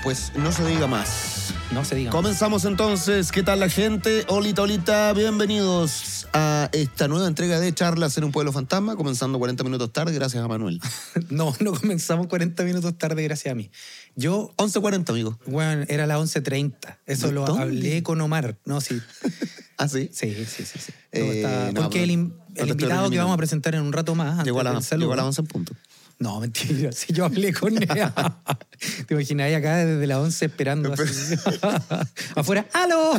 pues no se diga más. No se diga más. Comenzamos entonces. ¿Qué tal la gente? Olita, olita, bienvenidos a esta nueva entrega de Charlas en un Pueblo Fantasma, comenzando 40 minutos tarde, gracias a Manuel. No comenzamos 40 minutos tarde gracias a mí. Yo... 11:40, amigo. Bueno, era las 11:30. Eso ¿De lo dónde? hablé con Omar. No, sí. ¿Ah, sí? Sí. No, porque el invitado que vamos a presentar en un rato más, antes Llegó a del saludo. las 11 en punto. No, mentira. Si yo hablé con él. Te imaginas ahí acá desde las 11 esperando así. Afuera. ¡Aló!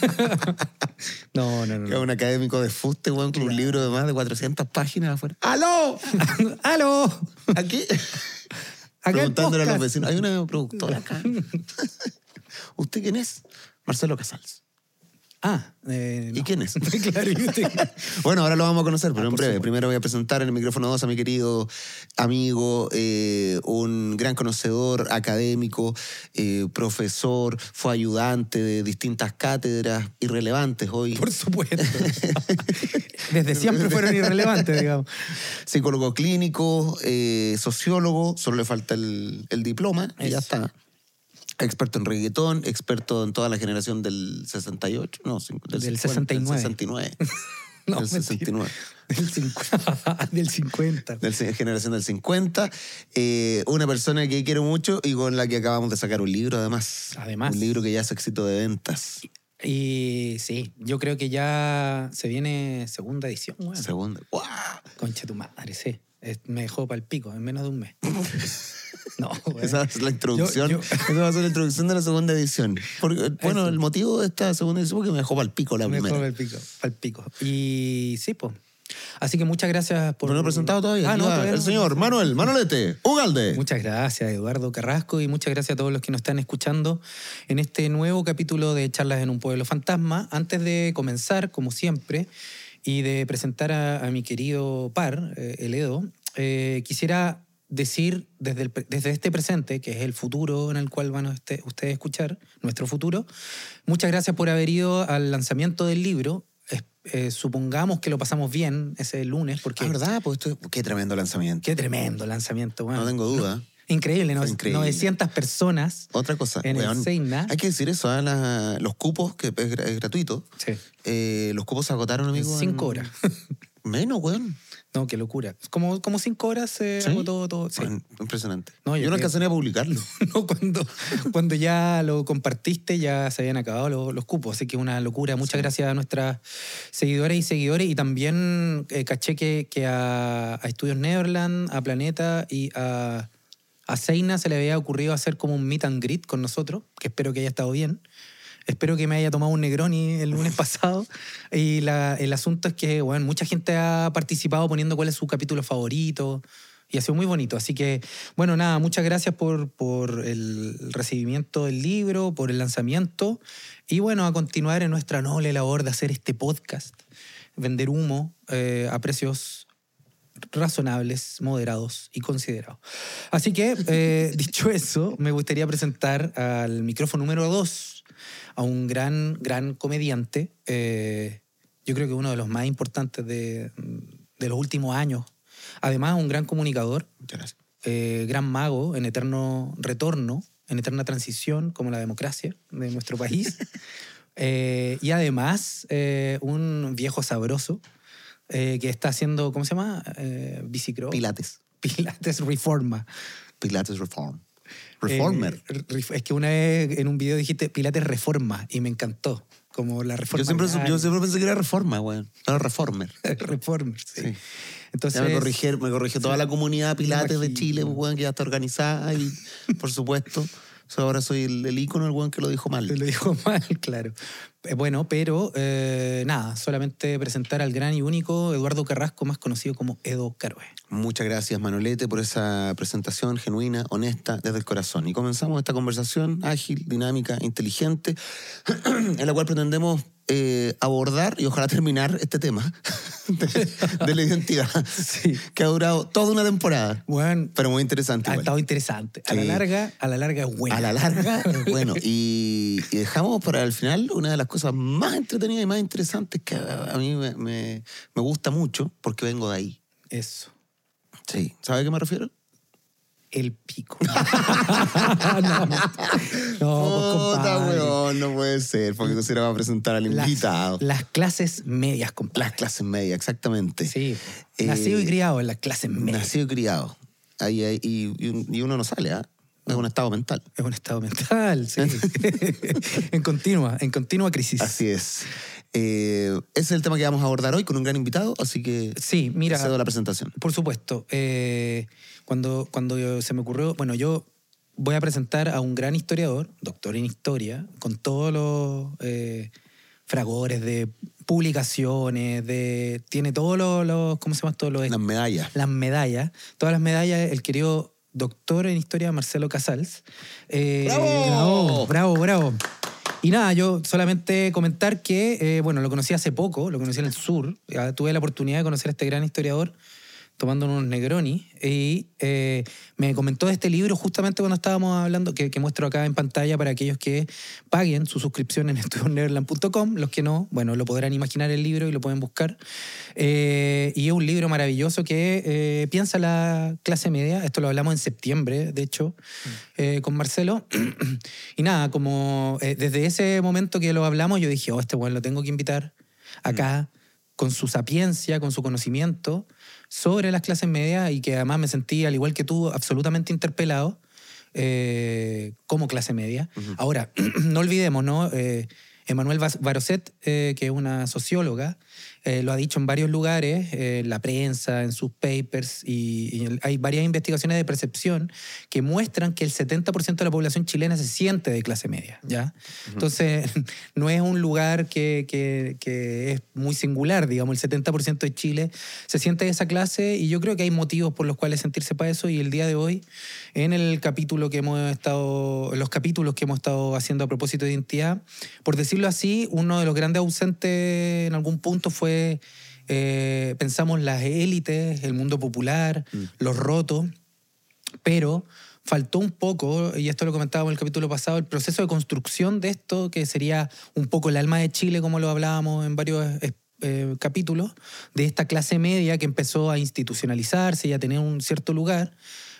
No. Que es un académico de fuste, weón, con un libro de más de 400 páginas afuera. ¡Aló! ¡Aló! Aquí. Acá Preguntándole a los el podcast. vecinos. Hay una productora acá. ¿Usted quién es? Marcelo Casals. No. ¿Y quién es? Claro, ¿y usted? Bueno, ahora lo vamos a conocer, pero en por breve. supuesto. Primero voy a presentar en el micrófono 2 a mi querido amigo, un gran conocedor académico, profesor, fue ayudante de distintas cátedras irrelevantes hoy. Por supuesto. Desde siempre fueron irrelevantes, digamos. Psicólogo clínico, sociólogo, solo le falta el diploma y ya Eso. está. Experto en reggaetón, experto en toda la generación del 68, no, Del 69. 69. No, Del mentira. 69. Del 50. Generación del 50. Una persona que quiero mucho y con la que acabamos de sacar un libro, además. Además. Un libro que ya es éxito de ventas. Y sí, yo creo que ya se viene segunda edición, güey. Segundo. ¡Wow! Concha tu madre, sí. Me dejó pa'l pico en menos de un mes. No, güey. Esa es la introducción. Yo- Esa va a ser la introducción de la segunda edición. Porque, bueno, Eso. el motivo de esta segunda edición es que me dejó pa'l pico la Me dejó primera. pa'l pico. Y sí, pues. Así que muchas gracias por... Pero no he presentado todavía. Aquí no, va todavía el no. señor Manolete Ugalde. Muchas gracias, Eduardo Carrasco, y muchas gracias a todos los que nos están escuchando en este nuevo capítulo de Charlas en un Pueblo Fantasma. Antes de comenzar, como siempre, y de presentar a mi querido par, el Edo, quisiera decir desde este presente, que es el futuro en el cual van a ustedes a escuchar, nuestro futuro, muchas gracias por haber ido al lanzamiento del libro. Supongamos que lo pasamos bien ese lunes, porque... Ah, ¿verdad? Pues qué tremendo lanzamiento. Qué tremendo lanzamiento, bueno. No tengo duda. Increíble, ¿no? Fue increíble. 900 personas Otra cosa, en weón, el Seina. hay que decir eso, los cupos, que es gratuito, Sí. los cupos se agotaron, amigo. En 5 horas. Menos, weón. No, qué locura. Como 5 horas se ¿Sí? agotó todo. Sí. Bueno, impresionante. No, yo yo no creo- alcancé ni a publicarlo. No, cuando ya lo compartiste ya se habían acabado los cupos, así que una locura. Muchas gracias a nuestras seguidoras y seguidores, y también caché que a Estudios Neverland, a Planeta y a Seina se le había ocurrido hacer como un meet and greet con nosotros, que espero que haya estado bien. Espero que me haya tomado un Negroni el lunes pasado. Y el asunto es que, bueno, mucha gente ha participado poniendo cuál es su capítulo favorito. Y ha sido muy bonito. Así que, bueno, nada, muchas gracias por el recibimiento del libro, por el lanzamiento. Y bueno, a continuar en nuestra noble labor de hacer este podcast. Vender humo a precios razonables, moderados y considerados. Así que, dicho eso, me gustaría presentar al micrófono número 2 a un gran comediante. Yo creo que uno de los más importantes de los últimos años. Además, un gran comunicador, Muchas gracias. gran mago en eterno retorno, en eterna transición, como la democracia de nuestro país. Y además, un viejo sabroso que está haciendo, ¿cómo se llama? Bicicross. Pilates. Pilates Reforma. Pilates Reform. Reformer. Es que una vez en un video dijiste Pilates Reforma y me encantó. Como la reforma. Yo siempre pensé que era reforma, weón. Era reformer. Reformer, sí. Sí. Entonces, Ya me corrigió toda la comunidad Pilates de imagino. Chile, weón, que ya está organizada y, por supuesto, ahora soy el ícono, el weón que lo dijo mal. Lo dijo mal, claro. Bueno, pero nada, solamente presentar al gran y único Eduardo Carrasco, más conocido como Edo Caroe. Muchas gracias, Manolete, por esa presentación genuina, honesta, desde el corazón. Y comenzamos esta conversación ágil, dinámica, inteligente, en la cual pretendemos abordar y ojalá terminar este tema de la identidad, Sí. que ha durado toda una temporada, Bueno, pero muy interesante. ha igual. estado interesante. A Sí. la larga es buena. A la larga, bueno, y dejamos para el final una de las cosas más entretenidas y más interesantes que a mí me gusta mucho, porque vengo de ahí. Eso. Sí. ¿Sabe a qué me refiero? el pico. No, pues, compadre. Weón, no puede ser, porque no se va a presentar al invitado. Las clases medias, compadre. Las clases medias, exactamente. Sí, nacido y criado en las clases medias. Nacido y criado. Y uno no sale, ¿ah? Es un estado mental. Es un estado mental, sí. en continua crisis. Así es. Ese es el tema que vamos a abordar hoy con un gran invitado, así que sí, mira, cedo la presentación. Por supuesto. Cuando se me ocurrió, bueno, yo voy a presentar a un gran historiador, doctor en historia, con todos los fragores de publicaciones, tiene todos los ¿cómo se llama? Las medallas. Las medallas, todas las medallas, el querido doctor en historia Marcelo Casals. ¡Bravo! Bravo. Y nada, yo solamente comentar que, bueno, lo conocí hace poco, lo conocí en el sur, ya tuve la oportunidad de conocer a este gran historiador tomando unos Negroni y me comentó de este libro justamente cuando estábamos hablando, que muestro acá en pantalla para aquellos que paguen su suscripción en estudiosneverland.com. Los que no, bueno, lo podrán imaginar el libro y lo pueden buscar. Y es un libro maravilloso que piensa la clase media. Esto lo hablamos en septiembre, de hecho, con Marcelo. Y nada, como desde ese momento que lo hablamos, yo dije, este bueno, lo tengo que invitar acá con su sapiencia, con su conocimiento sobre las clases medias, y que además me sentí, al igual que tú, absolutamente interpelado como clase media. Uh-huh. Ahora, no olvidemos, ¿no? Emmanuelle Baroset, que es una socióloga, lo ha dicho en varios lugares, en la prensa, en sus papers, y hay varias investigaciones de percepción que muestran que el 70% de la población chilena se siente de clase media, ¿ya? Uh-huh. Entonces, no es un lugar que es muy singular, digamos, el 70% de Chile se siente de esa clase, y yo creo que hay motivos por los cuales sentirse para eso, y el día de hoy, en los capítulos que hemos estado haciendo a propósito de identidad, por decirlo así, uno de los grandes ausentes en algún punto fue, pensamos, las élites, el mundo popular, los rotos, pero faltó un poco, y esto lo comentábamos en el capítulo pasado, el proceso de construcción de esto, que sería un poco el alma de Chile, como lo hablábamos en varios capítulos, de esta clase media que empezó a institucionalizarse y a tener un cierto lugar,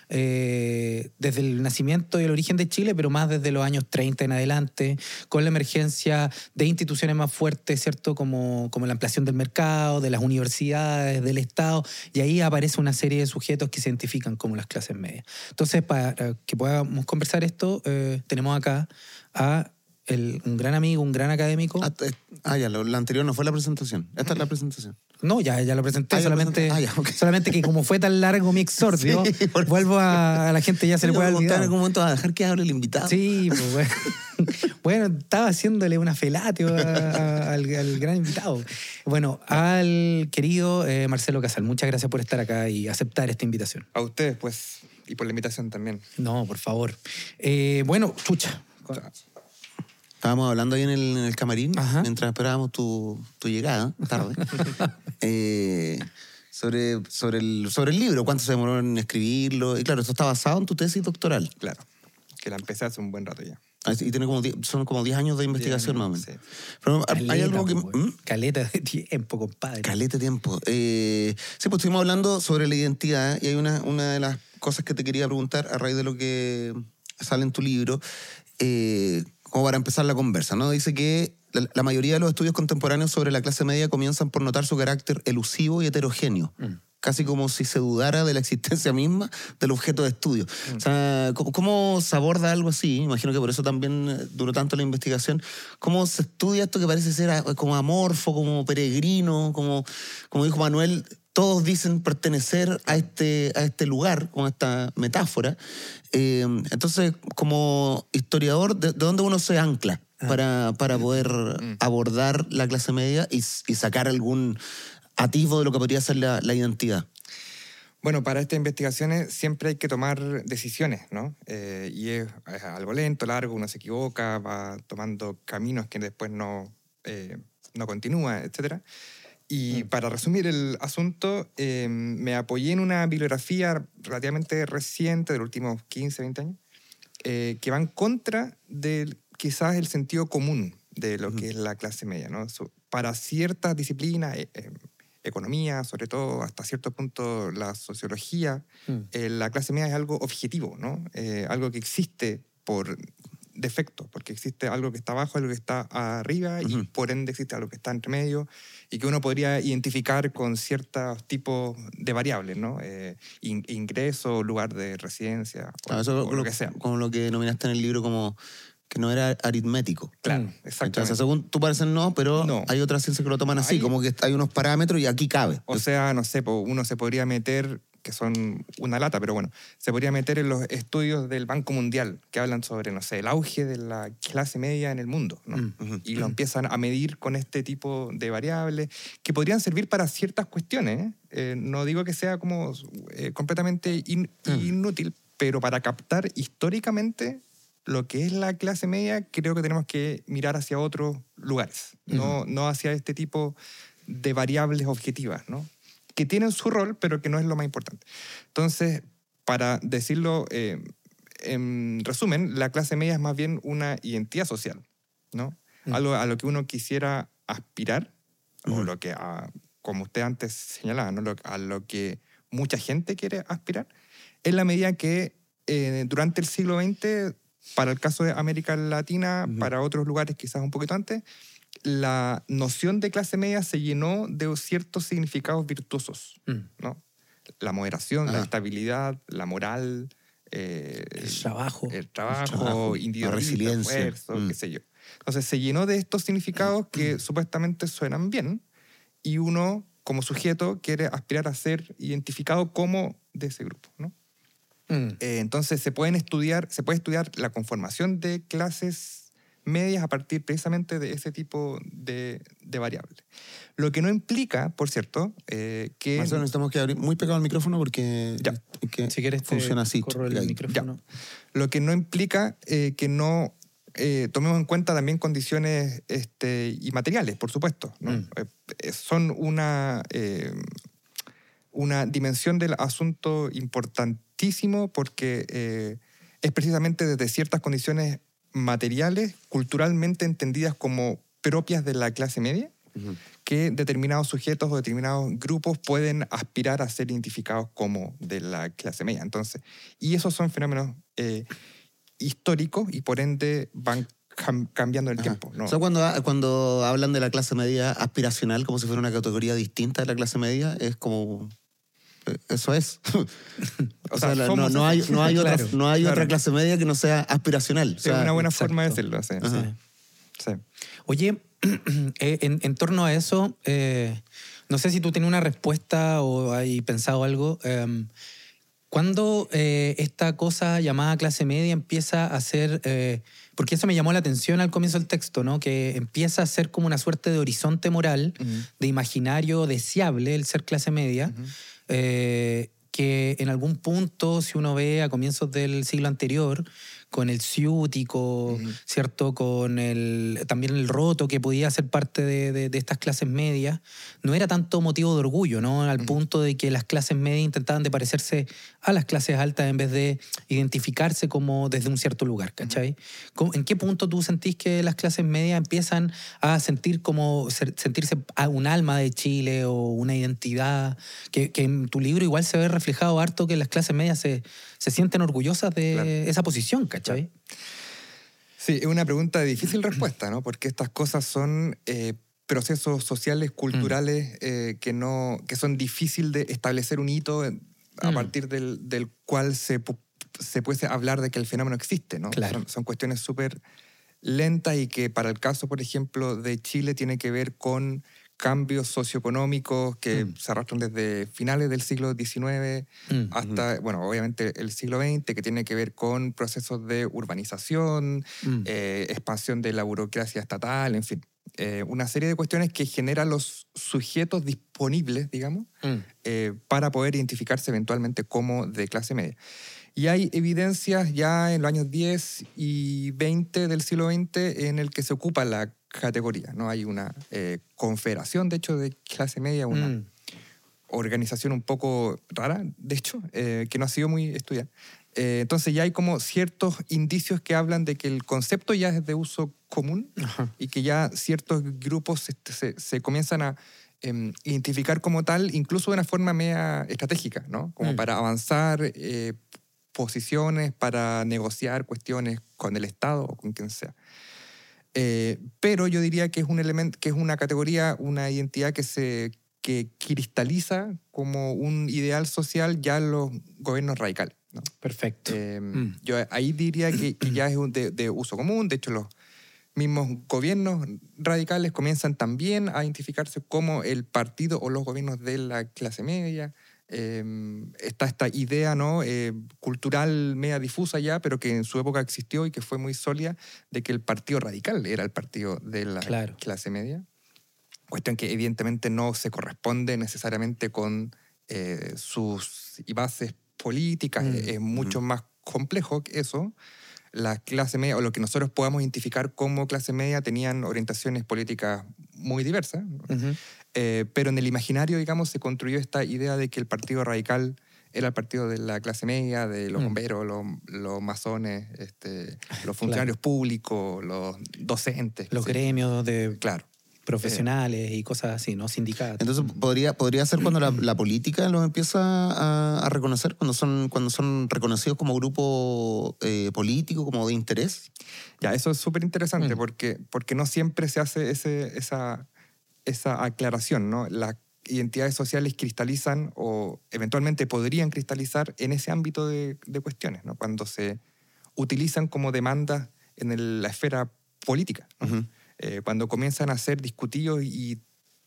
desde el nacimiento y el origen de Chile, pero más desde los años 30 en adelante, con la emergencia de instituciones más fuertes, ¿cierto? Como la ampliación del mercado, de las universidades, del Estado, y ahí aparece una serie de sujetos que se identifican como las clases medias. Entonces, para que podamos conversar esto, tenemos acá a un gran amigo, un gran académico. La anterior no fue la presentación. Esta es la presentación. No, ya lo presenté, solamente que como fue tan largo mi exordio, sí, vuelvo a la gente, ya se le puede olvidar. En algún momento a dejar que hable el invitado. Sí, pues bueno. Bueno, estaba haciéndole una felatio al gran invitado. Bueno, al querido Marcelo Casals, muchas gracias por estar acá y aceptar esta invitación. A ustedes, pues, y por la invitación también. No, por favor. Bueno, chucha. Estábamos hablando ahí en el camarín, ajá, mientras esperábamos tu llegada, tarde, sobre el libro, cuánto se demoró en escribirlo. Y claro, esto está basado en tu tesis doctoral. Claro, que la empecé hace un buen rato ya. Y tiene son como 10 años de investigación, más o menos. Sí. Pero hay algo que... Caleta de tiempo, compadre. Caleta de tiempo. Sí, pues estuvimos hablando sobre la identidad, y hay una de las cosas que te quería preguntar a raíz de lo que sale en tu libro, como para empezar la conversa, ¿no? Dice que la mayoría de los estudios contemporáneos sobre la clase media comienzan por notar su carácter elusivo y heterogéneo. Casi como si se dudara de la existencia misma del objeto de estudio. O sea, ¿cómo se aborda algo así? Imagino que por eso también duró tanto la investigación. ¿Cómo se estudia esto que parece ser como amorfo, como peregrino, como dijo Manuel, todos dicen pertenecer a este lugar, con esta metáfora? Entonces, como historiador, ¿de dónde uno se ancla para poder abordar la clase media y sacar algún atisbo de lo que podría ser la identidad? Bueno, para estas investigaciones siempre hay que tomar decisiones, ¿no? Y es algo lento, largo, uno se equivoca, va tomando caminos que después no continúa, etc. Y para resumir el asunto, me apoyé en una bibliografía relativamente reciente, de los últimos 15, 20 años, que va en contra de quizás el sentido común de lo que es la clase media, ¿no? Para ciertas disciplinas, economía, sobre todo, hasta cierto punto la sociología, la clase media es algo objetivo, ¿no? Algo que existe por defecto, porque existe algo que está abajo, algo que está arriba, y por ende existe algo que está entre medio, y que uno podría identificar con ciertos tipos de variables, ¿no? Ingreso, lugar de residencia, Eso o lo que sea. como lo que nominaste en el libro como que no era aritmético. Claro, Entonces, exactamente. según tú pareces no, pero No. hay otras ciencias que lo toman así, como que hay unos parámetros y aquí cabe. O sea, no sé, uno se podría meter, que son una lata, pero bueno, se podría meter en los estudios del Banco Mundial que hablan sobre, no sé, el auge de la clase media en el mundo, ¿no? Y lo empiezan a medir con este tipo de variables que podrían servir para ciertas cuestiones. No digo que sea como completamente inútil, pero para captar históricamente lo que es la clase media, creo que tenemos que mirar hacia otros lugares, no hacia este tipo de variables objetivas, ¿no? Que tienen su rol, pero que no es lo más importante. Entonces, para decirlo en resumen, la clase media es más bien una identidad social, ¿no? Algo a lo que uno quisiera aspirar, o lo que, como usted antes señalaba, ¿no? A lo que mucha gente quiere aspirar, en la medida que durante el siglo XX, para el caso de América Latina, para otros lugares quizás un poquito antes, la noción de clase media se llenó de ciertos significados virtuosos, ¿no? La moderación, la estabilidad, la moral, el trabajo, individualismo, la resiliencia, esfuerzo, qué sé yo. Entonces se llenó de estos significados que supuestamente suenan bien, y uno, como sujeto, quiere aspirar a ser identificado como de ese grupo, ¿no? Entonces se puede estudiar la conformación de clases medias a partir precisamente de ese tipo de variables. Lo que no implica, por cierto, que... Marcelo, necesitamos que abrir muy pegado al micrófono porque que si quieres funciona así. corro el micrófono. Lo que no implica que no tomemos en cuenta también condiciones inmateriales, por supuesto, ¿no? Son una dimensión del asunto importantísimo porque es precisamente desde ciertas condiciones materiales, culturalmente entendidas como propias de la clase media, que determinados sujetos o determinados grupos pueden aspirar a ser identificados como de la clase media. Entonces, y esos son fenómenos históricos y por ende van cambiando en el tiempo, ¿no? O sea, cuando hablan de la clase media aspiracional como si fuera una categoría distinta de la clase media, es como... Eso es. O sea, no hay otra clase media que no sea aspiracional. O sea, es una buena forma de decirlo. Sí. Sí. Oye, en torno a eso, no sé si tú tienes una respuesta o has pensado algo. ¿Cuándo esta cosa llamada clase media empieza a ser... porque eso me llamó la atención al comienzo del texto, ¿no? Que empieza a ser como una suerte de horizonte moral, de imaginario deseable el ser clase media, que en algún punto, si uno ve a comienzos del siglo anterior, con el ciútico, ¿cierto? Con también el roto, que podía ser parte de estas clases medias, no era tanto motivo de orgullo, ¿no? Al punto de que las clases medias intentaban de parecerse a las clases altas en vez de identificarse como desde un cierto lugar, ¿cachai? ¿En qué punto tú sentís que las clases medias empiezan a sentirse un alma de Chile o una identidad? Que en tu libro igual se ve reflejado harto que las clases medias se sienten orgullosas de esa posición, ¿cachai? Sí, es una pregunta de difícil respuesta, ¿no? Porque estas cosas son procesos sociales, culturales, que son difíciles de establecer un hito a partir del cual se puede hablar de que el fenómeno existe, ¿no? Claro. Son cuestiones súper lentas y que para el caso, por ejemplo, de Chile tiene que ver con cambios socioeconómicos que se arrastran desde finales del siglo XIX hasta, bueno, obviamente el siglo XX, que tiene que ver con procesos de urbanización, expansión de la burocracia estatal, en fin. Una serie de cuestiones que generan los sujetos disponibles, digamos, para poder identificarse eventualmente como de clase media. Y hay evidencias ya en los años 10 y 20 del siglo XX en el que se ocupa la categoría, ¿no? Hay una confederación, de hecho, de clase media, una organización un poco rara, de hecho, que no ha sido muy estudiada. Entonces ya hay como ciertos indicios que hablan de que el concepto ya es de uso común y que ya ciertos grupos se comienzan a identificar como tal, incluso de una forma media estratégica, ¿no? Como para avanzar posiciones, para negociar cuestiones con el Estado o con quien sea. Pero yo diría que es un elemento, que es una categoría, una identidad que cristaliza como un ideal social ya en los gobiernos radicales, ¿no? Perfecto. Yo ahí diría que ya es de uso común. De hecho, los mismos gobiernos radicales comienzan también a identificarse como el partido o los gobiernos de la clase media. Está esta idea, ¿no? Cultural media difusa ya, pero que en su época existió y que fue muy sólida, de que el partido radical era el partido de la clase media. Cuestión que evidentemente no se corresponde necesariamente con sus bases políticas. Es mucho más complejo que eso. La clase media, o lo que nosotros podamos identificar como clase media, tenían orientaciones políticas muy diversas. Pero en el imaginario, digamos, se construyó esta idea de que el partido radical era el partido de la clase media, de los bomberos, los masones, los funcionarios públicos, los docentes. Los gremios de Claro. profesionales y cosas así, ¿no? Sindicatos. Entonces, podría ser cuando la política los empieza a reconocer, cuando son reconocidos como grupo político, como de interés. Ya, eso es súper interesante porque no siempre se hace esa aclaración, ¿no? Las identidades sociales cristalizan o eventualmente podrían cristalizar en ese ámbito de cuestiones, ¿no? Cuando se utilizan como demandas en la esfera política, ¿no? Cuando comienzan a ser discutidos y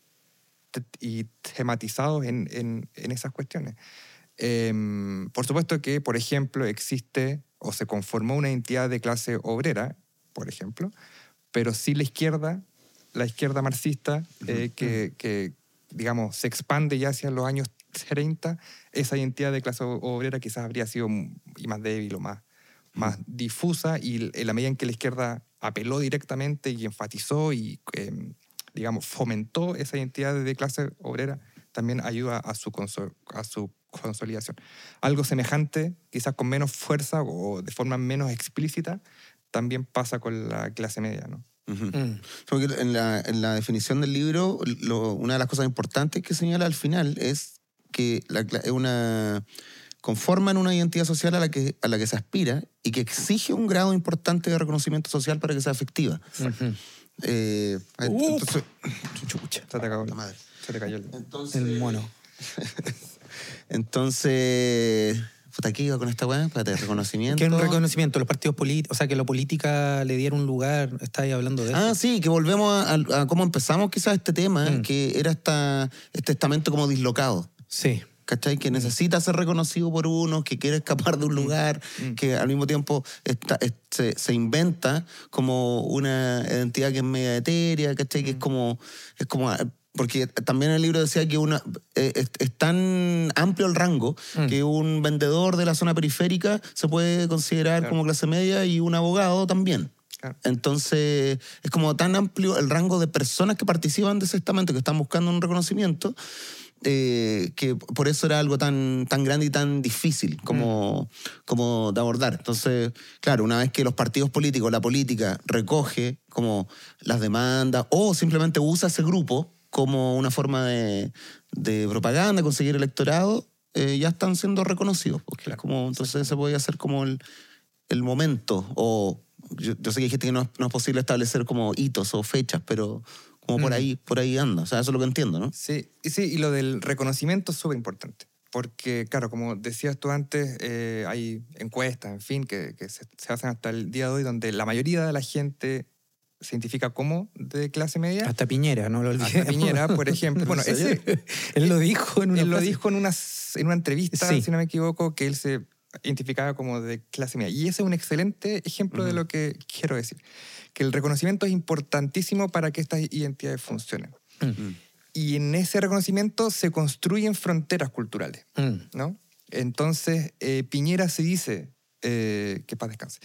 tematizados en esas cuestiones. Por supuesto que, por ejemplo, existe o se conformó una entidad de clase obrera, por ejemplo, pero sí la izquierda marxista, que, digamos, se expande ya hacia los años 30, esa identidad de clase obrera quizás habría sido más débil o más difusa, y en la medida en que la izquierda apeló directamente y enfatizó y, digamos, fomentó esa identidad de clase obrera, también ayuda a su consolidación. Algo semejante, quizás con menos fuerza o de forma menos explícita, también pasa con la clase media, ¿no? Porque en la definición del libro, una de las cosas importantes que señala al final es que conforman una identidad social a la que se aspira y que exige un grado importante de reconocimiento social para que sea efectiva. Entonces, chucha, se te cagó la madre. Se te cayó el mono. Entonces, puta, ¿qué iba con esta weá? Espérate, reconocimiento. ¿Qué es un reconocimiento? Los partidos políticos, o sea, que la política le diera un lugar. ¿Estáis hablando de eso? Ah, sí, que volvemos a cómo empezamos quizás este tema, que era este estamento como dislocado. Sí. ¿Cachai? Que necesita ser reconocido por uno, que quiere escapar de un lugar, que al mismo tiempo se inventa como una identidad que es media etérea, ¿cachai? Que es como porque también el libro decía que es tan amplio el rango que un vendedor de la zona periférica se puede considerar como clase media y un abogado también. Claro. Entonces, es como tan amplio el rango de personas que participan de ese estamento, que están buscando un reconocimiento, que por eso era algo tan grande y tan difícil como de abordar. Entonces, claro, una vez que los partidos políticos, la política, recoge como las demandas o simplemente usa ese grupo como una forma de propaganda, conseguir electorado, ya están siendo reconocidos. Porque claro, como, entonces se podía hacer como el momento. O yo sé que hay gente que no es posible establecer como hitos o fechas, pero como por ahí anda. O sea, eso es lo que entiendo, ¿no? Sí, y lo del reconocimiento es súper importante. Porque, claro, como decías tú antes, hay encuestas, en fin, que se hacen hasta el día de hoy, donde la mayoría de la gente se identifica como de clase media. Hasta Piñera, no lo olvidemos. Hasta Piñera, por ejemplo. Bueno, él lo dijo en una entrevista, sí, si no me equivoco, que él se identificaba como de clase media. Y ese es un excelente ejemplo de lo que quiero decir. Que el reconocimiento es importantísimo para que estas identidades funcionen. Y en ese reconocimiento se construyen fronteras culturales, ¿no? Entonces, Piñera se dice, que paz descanse,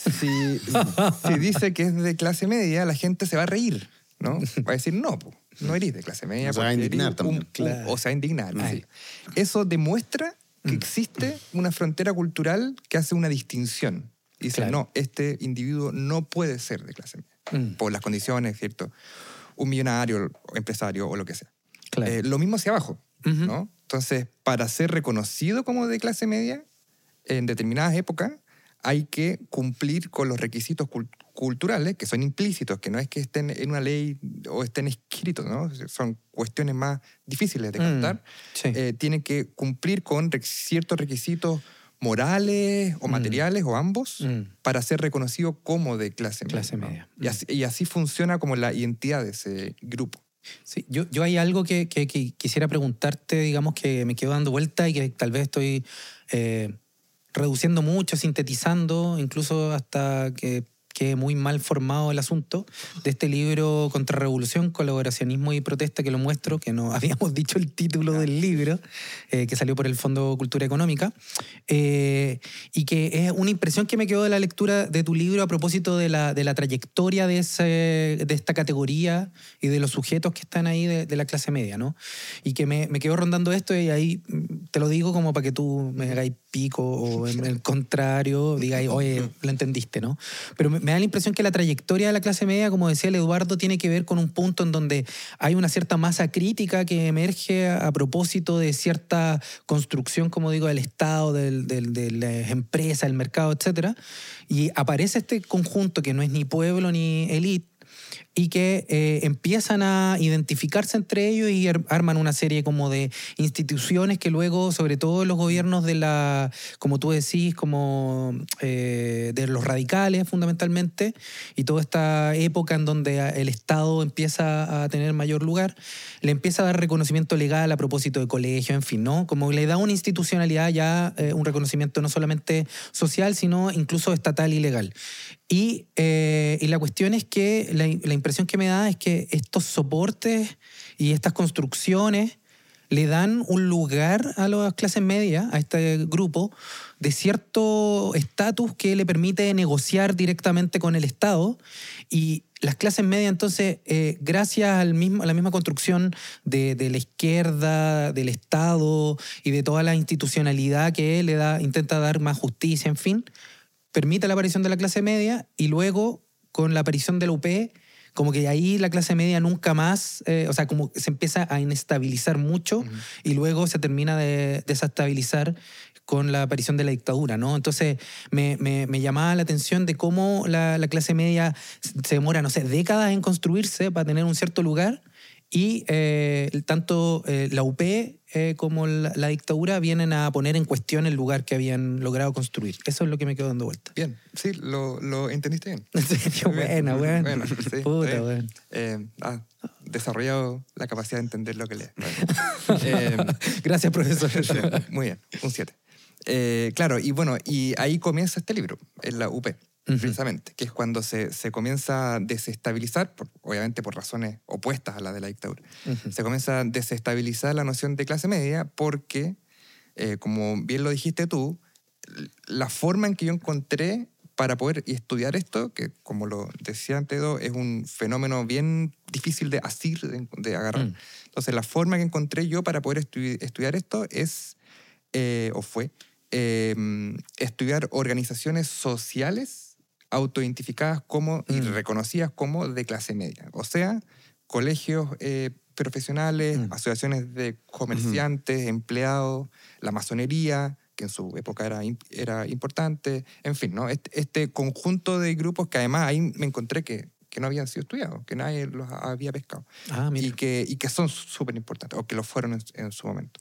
si dice que es de clase media, la gente se va a reír, ¿no? Va a decir, no eres de clase media. Se va a indignar también. O se va a indignar. Sí. Eso demuestra que existe una frontera cultural que hace una distinción. Y dice, no, este individuo no puede ser de clase media, por las condiciones, ¿cierto? Un millonario, empresario o lo que sea. Claro. Lo mismo hacia abajo, Ujú. ¿no? Entonces, para ser reconocido como de clase media, en determinadas épocas, hay que cumplir con los requisitos culturales, que son implícitos, que no es que estén en una ley o estén escritos, ¿no? Son cuestiones más difíciles de captar. Sí. Tienen que cumplir con ciertos requisitos morales o materiales o ambos para ser reconocido como de clase media. Clase ¿no? media. Y así funciona como la identidad de ese grupo. Sí, yo hay algo que quisiera preguntarte, digamos, que me quedo dando vuelta y que tal vez estoy reduciendo mucho, sintetizando, incluso hasta que quede muy mal formado el asunto de este libro Contrarrevolución, Colaboracionismo y Protesta, que lo muestro, que no habíamos dicho el título del libro, que salió por el Fondo Cultura Económica, y que es una impresión que me quedó de la lectura de tu libro a propósito de la trayectoria de esta categoría y de los sujetos que están ahí de la clase media, ¿no? Y que me quedó rondando esto y ahí te lo digo como para que tú me hagáis pico o en el contrario digáis, oye, lo entendiste, ¿no? Pero me da la impresión que la trayectoria de la clase media, como decía el Eduardo, tiene que ver con un punto en donde hay una cierta masa crítica que emerge a propósito de cierta construcción, como digo, del Estado, de las empresas, el mercado, etcétera. Y aparece este conjunto que no es ni pueblo ni élite, y que empiezan a identificarse entre ellos y arman una serie como de instituciones que luego, sobre todo los gobiernos de como tú decís, como de los radicales fundamentalmente, y toda esta época en donde el Estado empieza a tener mayor lugar, le empieza a dar reconocimiento legal a propósito de colegio, en fin, ¿no? Como le da una institucionalidad ya, un reconocimiento no solamente social, sino incluso estatal y legal. Y la cuestión es que la impresión que me da es que estos soportes y estas construcciones le dan un lugar a las clases medias, a este grupo, de cierto estatus que le permite negociar directamente con el Estado. Y las clases medias, entonces, gracias a la misma construcción de la izquierda, del Estado y de toda la institucionalidad que intenta dar más justicia, en fin, permite la aparición de la clase media y luego, con la aparición de la UP, como que ahí la clase media nunca más, o sea, como se empieza a inestabilizar mucho y luego se termina de desestabilizar con la aparición de la dictadura, ¿no? Entonces me llamaba la atención de cómo la clase media se demora, no sé, décadas en construirse para tener un cierto lugar y tanto la UP como la dictadura vienen a poner en cuestión el lugar que habían logrado construir. Eso es lo que me quedó dando vuelta. Bien, sí, lo entendiste bien. En serio, buena. Bueno, sí, Puta, bueno. Desarrollado la capacidad de entender lo que lees. Gracias, profesor. Muy bien, un 7. Claro, y bueno, y ahí comienza este libro, en la UP, precisamente, que es cuando se comienza a desestabilizar, obviamente por razones opuestas a las de la dictadura, se comienza a desestabilizar la noción de clase media porque, como bien lo dijiste tú, la forma en que yo encontré para poder estudiar esto, que como lo decía antes, es un fenómeno bien difícil de asir, de agarrar. Entonces, la forma que encontré yo para poder estudiar esto es, fue, estudiar organizaciones sociales autoidentificadas como y reconocidas como de clase media. O sea, colegios profesionales, asociaciones de comerciantes, empleados, la masonería, que en su época era importante, en fin, ¿no? Este conjunto de grupos que además ahí me encontré que no habían sido estudiados, que nadie los había pescado. Y que son súper importantes, o que lo fueron en su momento.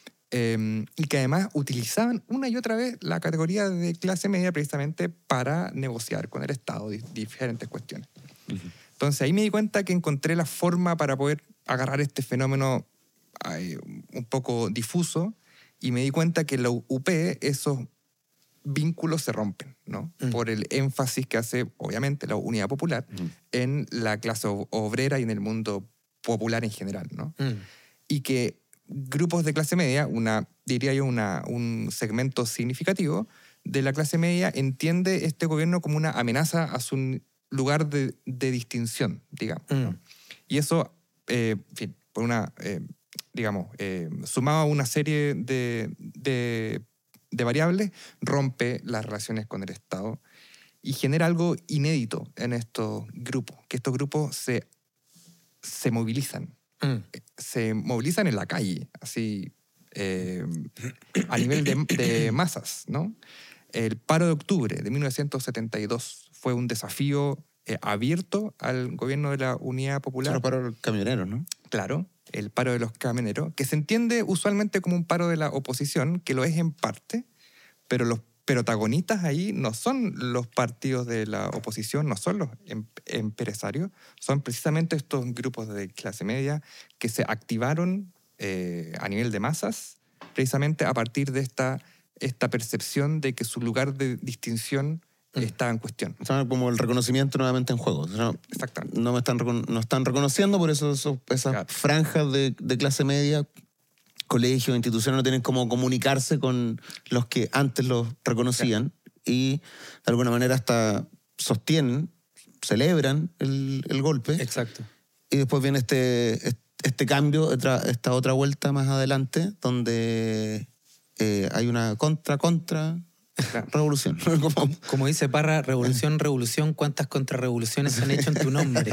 Y que además utilizaban una y otra vez la categoría de clase media precisamente para negociar con el Estado diferentes cuestiones. Entonces ahí me di cuenta que encontré la forma para poder agarrar este fenómeno un poco difuso y me di cuenta que en la UP esos vínculos se rompen, ¿no? Por el énfasis que hace, obviamente, la Unidad Popular en la clase obrera y en el mundo popular en general, ¿no? Y que grupos de clase media, diría yo un segmento significativo de la clase media, entiende este gobierno como una amenaza a su lugar de distinción, digamos, ¿no? Y eso, en fin, por sumado a una serie de variables, rompe las relaciones con el Estado y genera algo inédito en estos grupos, que estos grupos se movilizan se movilizan en la calle, así, a nivel de masas, ¿no? El paro de octubre de 1972 fue un desafío abierto al gobierno de la Unidad Popular. Solo para los camioneros, ¿no? Claro, el paro de los camioneros, que se entiende usualmente como un paro de la oposición, que lo es en parte, pero los protagonistas ahí no son los partidos de la oposición, no son los empresarios, son precisamente estos grupos de clase media que se activaron a nivel de masas, precisamente a partir de esta percepción de que su lugar de distinción está en cuestión. O sea, como el reconocimiento nuevamente en juego. O sea, Exactamente. no están reconociendo, por eso esas Claro. franjas de clase media, colegios, instituciones, no tienen cómo comunicarse con los que antes los reconocían y de alguna manera hasta sostienen, celebran el golpe. Exacto. Y después viene este cambio, esta otra vuelta más adelante, donde hay una contra revolución. Como dice Parra, revolución, ¿cuántas contrarrevoluciones se han hecho en tu nombre?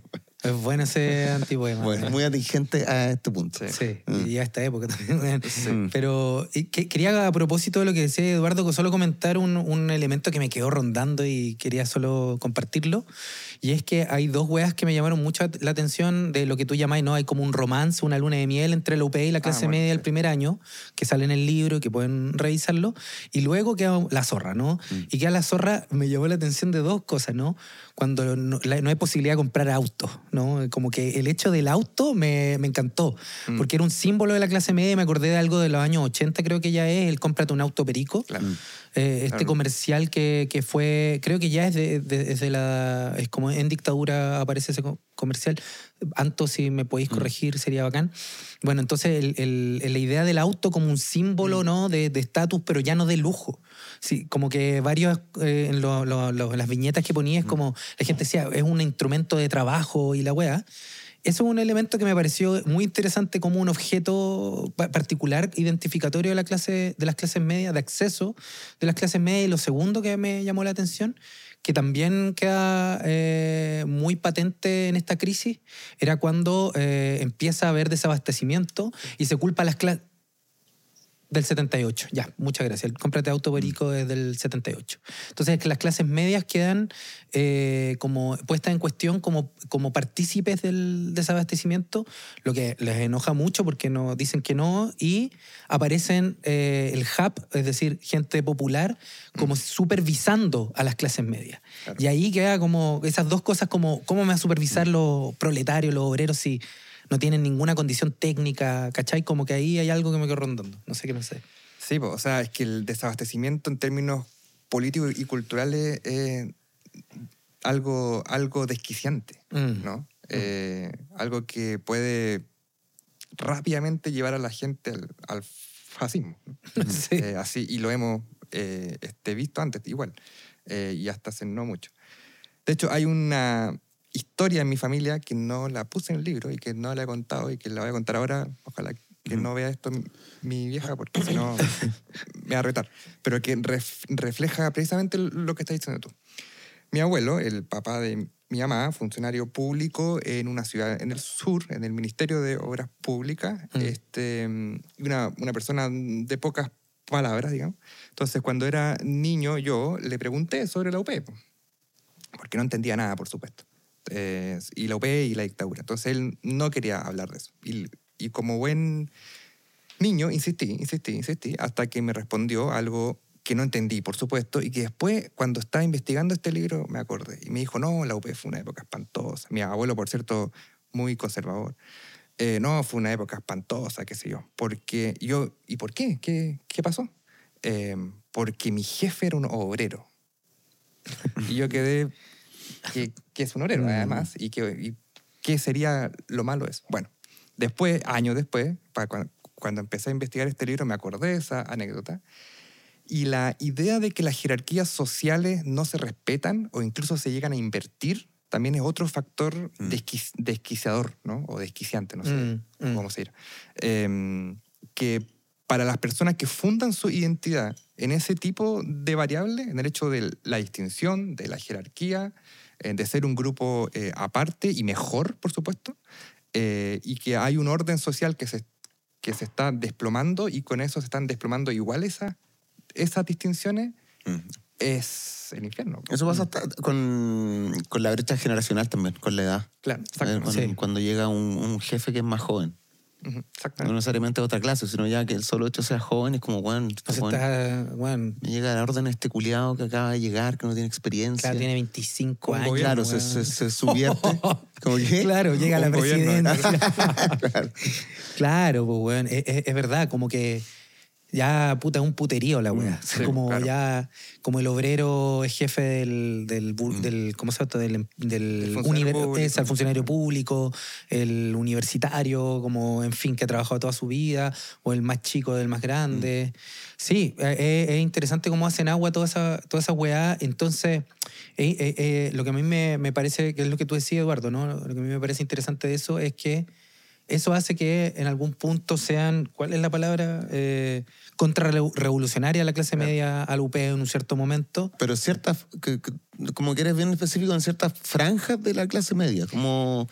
Es bueno ese antipoema. Bueno, muy atingente a este punto. Sí, y a esta época también. Pero quería, a propósito de lo que decía Eduardo, solo comentar un elemento que me quedó rondando y quería solo compartirlo. Y es que hay dos weas que me llamaron mucho la atención de lo que tú llamás, ¿no? Hay como un romance, una luna de miel entre la UP y la clase media del primer año, que sale en el libro y que pueden revisarlo. Y luego queda la zorra, ¿no? Y queda la zorra, me llamó la atención de dos cosas, ¿no? Cuando no hay posibilidad de comprar autos, ¿no? Como que el hecho del auto me encantó, porque era un símbolo de la clase media y me acordé de algo de los años 80, creo que ya es, el cómprate un auto perico. Claro. Este comercial que fue, creo que ya es desde la, es como en dictadura aparece ese comercial. Anto, si me podéis corregir, sería bacán. Bueno, entonces la idea del auto como un símbolo, ¿no? de estatus, pero ya no de lujo. Sí, como que varios, en las viñetas que ponía, es como, la gente decía, es un instrumento de trabajo y la wea. Eso es un elemento que me pareció muy interesante como un objeto particular, identificatorio de las clases medias, de acceso de las clases medias. Y lo segundo que me llamó la atención, que también queda muy patente en esta crisis, era cuando empieza a haber desabastecimiento y se culpa a las clases... Del 78, ya, muchas gracias. El cómprate auto perico es del 78. Entonces, que las clases medias quedan como puestas en cuestión como partícipes del desabastecimiento, lo que les enoja mucho porque no, dicen que no, y aparecen el hub, es decir, gente popular, como supervisando a las clases medias. Claro. Y ahí queda como esas dos cosas, como cómo me va a supervisar los proletarios, los obreros, si no tienen ninguna condición técnica, ¿cachai? Como que ahí hay algo que me quedó rondando. No sé qué no sé. Sí, o sea, es que el desabastecimiento en términos políticos y culturales es algo desquiciante, ¿no? Algo que puede rápidamente llevar a la gente al fascismo, ¿no? Sí. Así, y lo hemos visto antes igual, y hasta hace no mucho. De hecho, hay una historia en mi familia que no la puse en el libro y que no la he contado y que la voy a contar ahora. Ojalá que no vea esto mi vieja, porque si no me va a retar. Pero que refleja precisamente lo que estás diciendo tú. Mi abuelo, el papá de mi mamá, funcionario público en una ciudad en el sur, en el Ministerio de Obras Públicas, una persona de pocas palabras, digamos. Entonces, cuando era niño, yo le pregunté sobre la UP, porque no entendía nada, por supuesto. Y la UP y la dictadura. Entonces él no quería hablar de eso. Y como buen niño insistí, hasta que me respondió algo que no entendí, por supuesto, y que después, cuando estaba investigando este libro, me acordé. Y me dijo, no, la UP fue una época espantosa. Mi abuelo, por cierto, muy conservador. No, fue una época espantosa, qué sé yo. Porque yo, ¿y por qué? ¿Qué pasó? Porque mi jefe era un obrero. Y yo quedé... que es un obrero, además, y qué sería lo malo de eso. Bueno, después, años después, cuando empecé a investigar este libro, me acordé de esa anécdota, y la idea de que las jerarquías sociales no se respetan o incluso se llegan a invertir también es otro factor desquiciador, ¿no? O desquiciante, no sé cómo se dirá. Que para las personas que fundan su identidad en ese tipo de variables, en el hecho de la distinción, de la jerarquía, de ser un grupo aparte y mejor, por supuesto, y que hay un orden social que se está desplomando, y con eso se están desplomando igual esas distinciones, es el infierno. Eso pasa hasta con la brecha generacional también, con la edad. Claro, exactamente. Cuando llega un jefe que es más joven. Ujú, No exactamente. necesariamente de otra clase, sino ya que el solo hecho de ser joven es como, bueno, Bueno, me llega la orden este culiado que acaba de llegar, que no tiene experiencia. claro, tiene 25 Un años. gobierno, Claro, weón. se subvierte. ¿Cómo qué? Claro, llega a la Un gobierno. presidencia. Claro. Claro, pues, weón. Es verdad, como que ya, puta, es un puterío la weá. sí, Como claro. ya, como el obrero es jefe del ¿cómo se llama? Del funcionario público. Es el funcionario público, el universitario, como, en fin, que ha trabajado toda su vida, o el más chico del más grande. Sí, es interesante cómo hacen agua toda esa weá. Entonces, lo que a mí me parece, que es lo que tú decías, Eduardo, ¿no? Lo que a mí me parece interesante de eso es que eso hace que en algún punto sean, ¿cuál es la palabra? Contrarrevolucionaria la clase media al UP en un cierto momento. Pero ciertas, como que eres bien específico en ciertas franjas de la clase media, como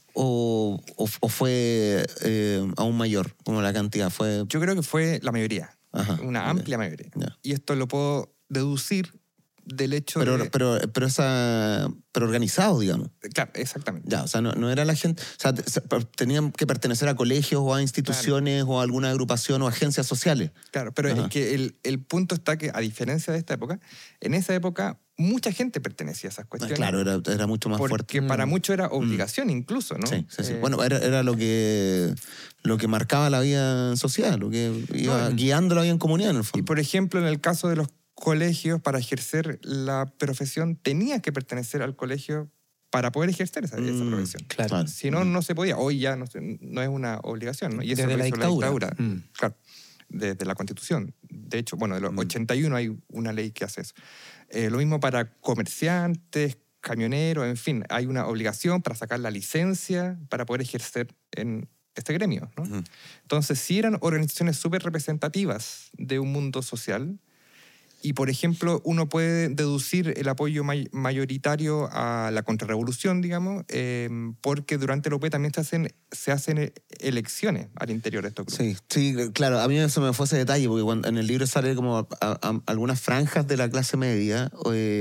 o fue aún mayor, como la cantidad fue. Yo creo que fue la mayoría, Ajá, una ok. amplia mayoría. Ya. Y esto lo puedo deducir del hecho Pero, de... pero, pero organizado, digamos. Claro, exactamente. Ya, o sea, no era la gente. O sea, tenían que pertenecer a colegios o a instituciones o a alguna agrupación o agencias sociales. Claro, pero Ajá. es que el punto está que, a diferencia de esta época, en esa época mucha gente pertenecía a esas cuestiones. Claro, era mucho más porque fuerte. para muchos era obligación incluso, ¿no? Sí, sí, sí. Eh, Bueno, era lo que marcaba la vida en sociedad, lo que iba No, guiando la vida en comunidad, en el y fondo. por ejemplo, en el caso de los colegios, para ejercer la profesión, tenías que pertenecer al colegio para poder ejercer esa profesión. Claro. Si no, no se podía. Hoy ya no es una obligación, ¿no? Y eso Desde lo la hizo dictadura. Claro, desde la Constitución. De hecho, bueno, de los 81 hay una ley que hace eso. Lo mismo para comerciantes, camioneros, en fin. Hay una obligación para sacar la licencia para poder ejercer en este gremio, ¿no? Ujú. Entonces, sí eran organizaciones súper representativas de un mundo social. Y, por ejemplo, uno puede deducir el apoyo mayoritario a la contrarrevolución, digamos, porque durante el OP también se hacen elecciones al interior de estos grupos. Sí, claro, a mí eso me fue ese detalle, porque en el libro sale como algunas franjas de la clase media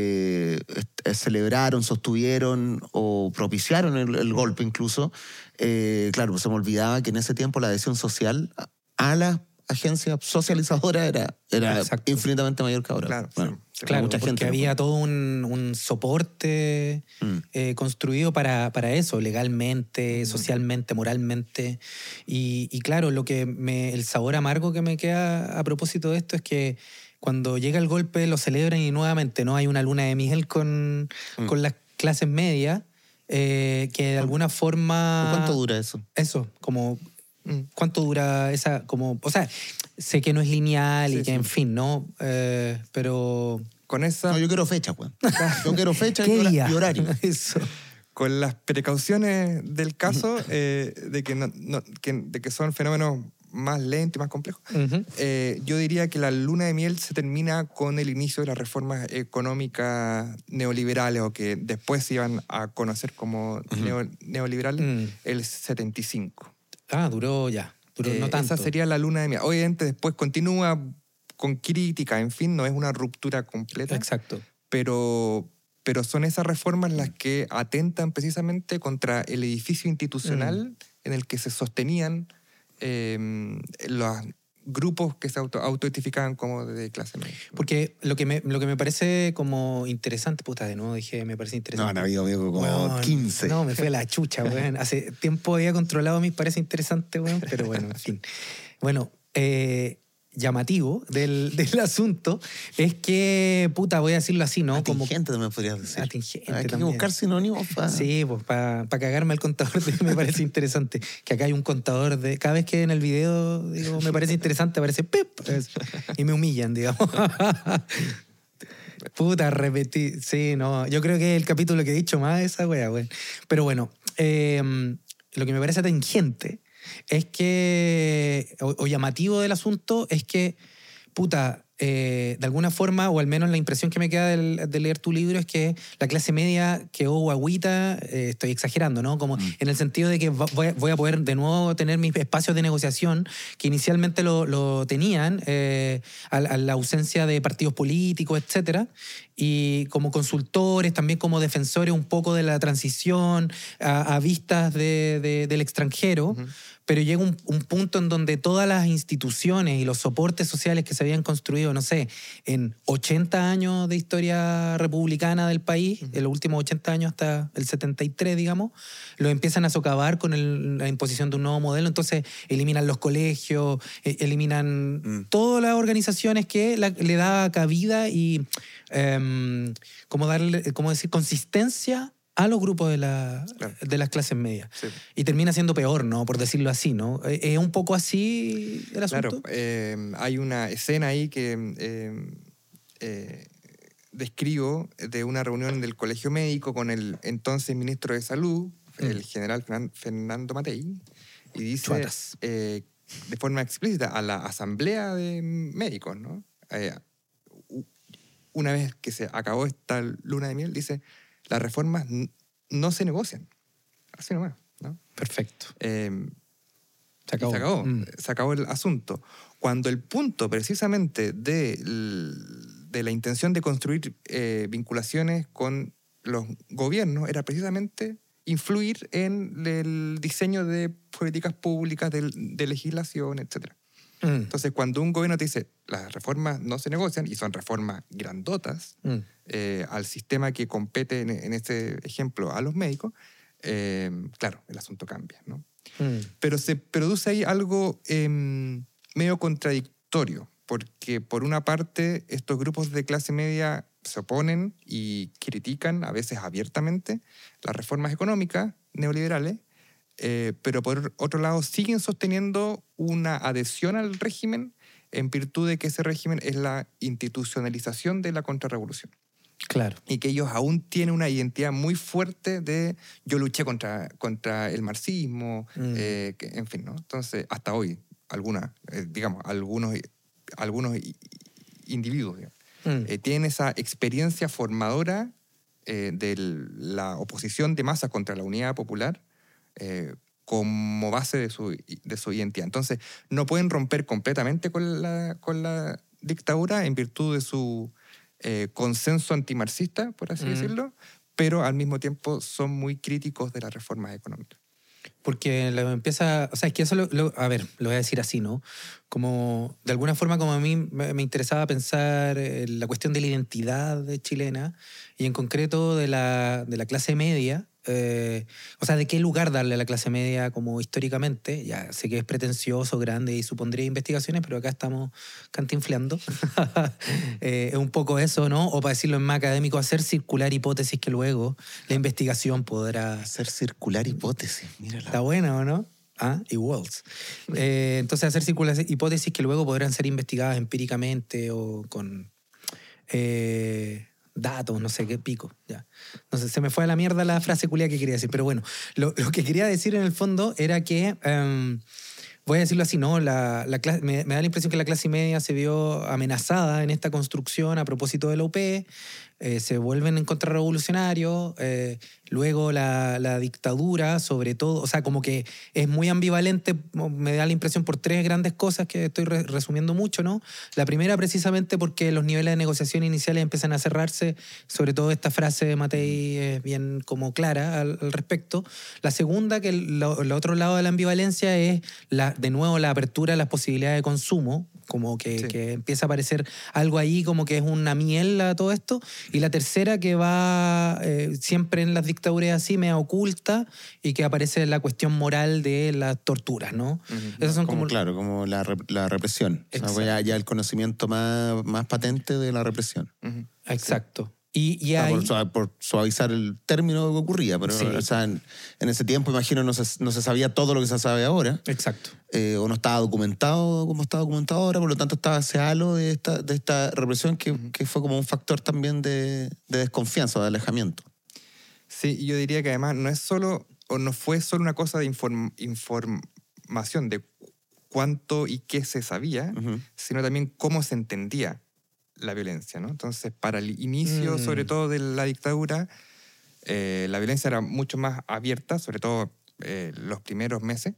celebraron, sostuvieron o propiciaron el golpe incluso. Claro, pues se me olvidaba que en ese tiempo la adhesión social a la agencia socializadora era Exacto. infinitamente mayor que ahora. Claro, Bueno, sí. Claro, mucha porque gente, ¿no? había todo un soporte construido para eso, legalmente, socialmente, moralmente. Y claro, el sabor amargo que me queda a propósito de esto es que cuando llega el golpe lo celebran y nuevamente no hay una luna de miel con las clases medias, que de alguna forma... ¿Cuánto dura eso? Eso, como... ¿Cuánto dura esa? O sea, sé que no es lineal y Sí, que, sí. en fin, ¿no? Pero... Con esa... No, yo quiero fecha, weón. Yo quiero fecha ¿Qué día? y horario. Eso. Con las precauciones del caso, de que son fenómenos más lentos y más complejos, Ujú. yo diría que la luna de miel se termina con el inicio de las reformas económicas neoliberales, o que después se iban a conocer como neoliberales, el 75. Duró no tanto. Esa sería la luna de miel. Obviamente después continúa con crítica, en fin, no es una ruptura completa. Exacto. Pero son esas reformas las que atentan precisamente contra el edificio institucional en el que se sostenían los grupos que se autoidentificaban como de clase media. Porque lo que me parece como interesante, puta, de nuevo dije, me parece No, interesante. han habido como Weón, 15. No, me fue a la chucha, weón. Hace tiempo había controlado mis parece interesante, weón, pero bueno, en fin. Bueno, llamativo del asunto es que, puta, voy a decirlo así, ¿no? Atingente también podrías decir. Atingente Hay que también. buscar sinónimos para... Sí, pues para cagarme al contador me parece interesante. Que acá hay un contador de... Cada vez que en el video digo, me parece interesante, aparece pip. Y me humillan, digamos. Puta, repetí. Sí, no. Yo creo que es el capítulo que he dicho más de esa wea, güey. Pero bueno, lo que me parece atingente es que... O llamativo del asunto es que, puta, de alguna forma, o al menos la impresión que me queda de leer tu libro, es que la clase media quedó guagüita, estoy exagerando, ¿no? Como en el sentido de que voy a poder de nuevo tener mis espacios de negociación que inicialmente lo tenían a la ausencia de partidos políticos, etcétera, y como consultores, también como defensores un poco de la transición a vistas del extranjero. Pero llega un punto en donde todas las instituciones y los soportes sociales que se habían construido, no sé, en 80 años de historia republicana del país, en los últimos 80 años hasta el 73, digamos, lo empiezan a socavar con la imposición de un nuevo modelo. Entonces eliminan los colegios, eliminan todas las organizaciones que le da cabida y como decir, consistencia a los grupos de las clases medias. Sí. Y termina siendo peor, ¿no? Por decirlo así, ¿no? ¿Es un poco así el asunto? Claro. Hay una escena ahí que describo de una reunión del Colegio Médico con el entonces ministro de Salud, el general Fernando Matei, y dice de forma explícita a la asamblea de médicos, ¿no? Una vez que se acabó esta luna de miel, dice: las reformas no se negocian. Así nomás, ¿no? Perfecto. Se acabó. Se acabó el asunto. Cuando el punto precisamente de la intención de construir vinculaciones con los gobiernos era precisamente influir en el diseño de políticas públicas, de legislación, etc. Entonces, cuando un gobierno te dice las reformas no se negocian, y son reformas grandotas, al sistema que compete en este ejemplo a los médicos, claro, el asunto cambia, ¿no? Pero se produce ahí algo medio contradictorio, porque por una parte estos grupos de clase media se oponen y critican, a veces abiertamente, las reformas económicas neoliberales, pero por otro lado siguen sosteniendo una adhesión al régimen en virtud de que ese régimen es la institucionalización de la contrarrevolución. Claro. Y que ellos aún tienen una identidad muy fuerte de yo luché contra el marxismo, en fin, ¿no? Entonces, hasta hoy, algunos individuos tienen esa experiencia formadora de la oposición de masa contra la unidad popular como base de su identidad. Entonces, no pueden romper completamente con la dictadura en virtud de su consenso antimarxista, por así decirlo, pero al mismo tiempo son muy críticos de las reformas económicas. Porque o sea, es que eso a ver, lo voy a decir así, ¿no? Como, de alguna forma, como a mí me interesaba pensar la cuestión de la identidad chilena y en concreto de la clase media, o sea, de qué lugar darle a la clase media como históricamente. Ya sé que es pretencioso, grande y supondría investigaciones, pero acá estamos cantinfleando. Es un poco eso, ¿no? O para decirlo en más académico, hacer circular hipótesis que luego la investigación podrá... Hacer circular hipótesis, mírala. Está bueno, ¿no? Y Walls. Entonces, hacer circular hipótesis que luego podrán ser investigadas empíricamente o con... datos, no sé qué pico, ya. No sé, se me fue a la mierda la frase culia que quería decir, pero bueno, lo que quería decir en el fondo era que, voy a decirlo así, ¿no? Me da la impresión que la clase media se vio amenazada en esta construcción a propósito de la UP, se vuelven en contrarrevolucionarios, luego la dictadura, sobre todo, o sea, como que es muy ambivalente, me da la impresión por tres grandes cosas que estoy resumiendo mucho, ¿no? La primera, precisamente porque los niveles de negociación iniciales empiezan a cerrarse, sobre todo esta frase de Matei es bien como clara al respecto. La segunda, que el otro lado de la ambivalencia es, de nuevo, la apertura a las posibilidades de consumo, como que empieza a aparecer algo ahí como que es una miel a todo esto. Y la tercera, que va siempre en las dictaduras así, media oculta, y que aparece la cuestión moral de las torturas, ¿no? Esas son como la represión. O sea, ya el conocimiento más patente de la represión. Exacto. Y hay... por suavizar el término que ocurría, pero o sea, en ese tiempo, imagino, no se sabía todo lo que se sabe ahora. Exacto. O no estaba documentado como está documentado ahora, por lo tanto estaba ese halo de esta represión que fue como un factor también de desconfianza, de alejamiento. Sí, yo diría que además no fue solo una cosa de información de cuánto y qué se sabía, sino también cómo se entendía la violencia, ¿no? Entonces, para el inicio, sobre todo de la dictadura, la violencia era mucho más abierta, sobre todo los primeros meses.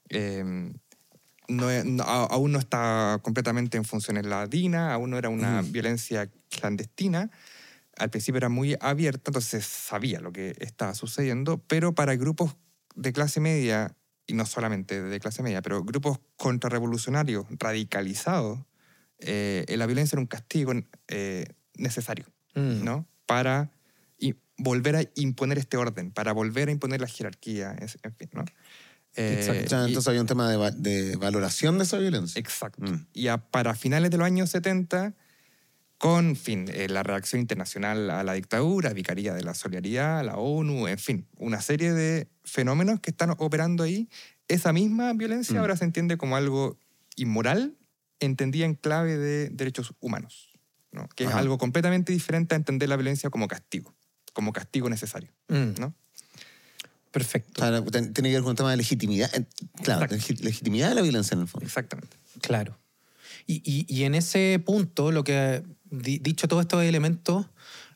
Aún no estaba completamente en funciones la DINA, aún no era una violencia clandestina. Al principio era muy abierta, entonces sabía lo que estaba sucediendo, pero para grupos de clase media, y no solamente de clase media, pero grupos contrarrevolucionarios radicalizados, la violencia era un castigo necesario, ¿no? Para volver a imponer este orden, para volver a imponer la jerarquía, en fin, ¿no? Exacto. Entonces había un tema de valoración de esa violencia. Exacto. Y para finales de los años 70, con la reacción internacional a la dictadura, Vicaría de la Solidaridad, la ONU, en fin, una serie de fenómenos que están operando ahí, esa misma violencia ahora se entiende como algo inmoral, entendida en clave de derechos humanos, ¿no? Que es algo completamente diferente a entender la violencia como castigo necesario, ¿no? Perfecto. O sea, tiene que ver con un tema de legitimidad. Claro, legitimidad de la violencia en el fondo. Exactamente. Claro. Y en ese punto, lo que dicho todos estos elementos,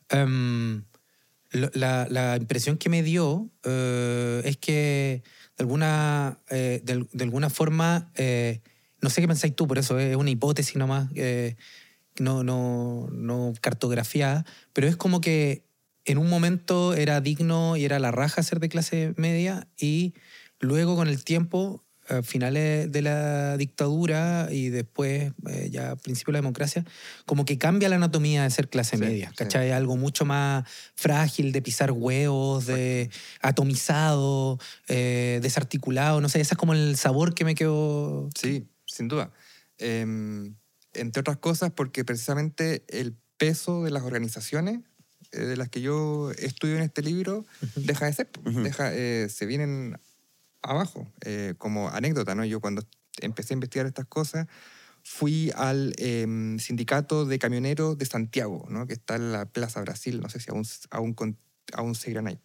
la impresión que me dio es que de alguna forma, no sé qué pensáis tú, por eso es una hipótesis nomás, no cartografiada, pero es como que en un momento era digno y era la raja ser de clase media, y luego con el tiempo, a finales de la dictadura y después ya a principios de la democracia, como que cambia la anatomía de ser clase media, ¿cachai? Sí. Algo mucho más frágil, de pisar huevos, de atomizado, desarticulado, no sé, ese es como el sabor que me quedó. Sí, sin duda. Entre otras cosas porque precisamente el peso de las organizaciones de las que yo estudio en este libro deja de ser, se vienen abajo. Como anécdota, ¿no? Yo cuando empecé a investigar estas cosas fui al sindicato de camioneros de Santiago, ¿no? Que está en la Plaza Brasil, no sé si aún seguirán ahí,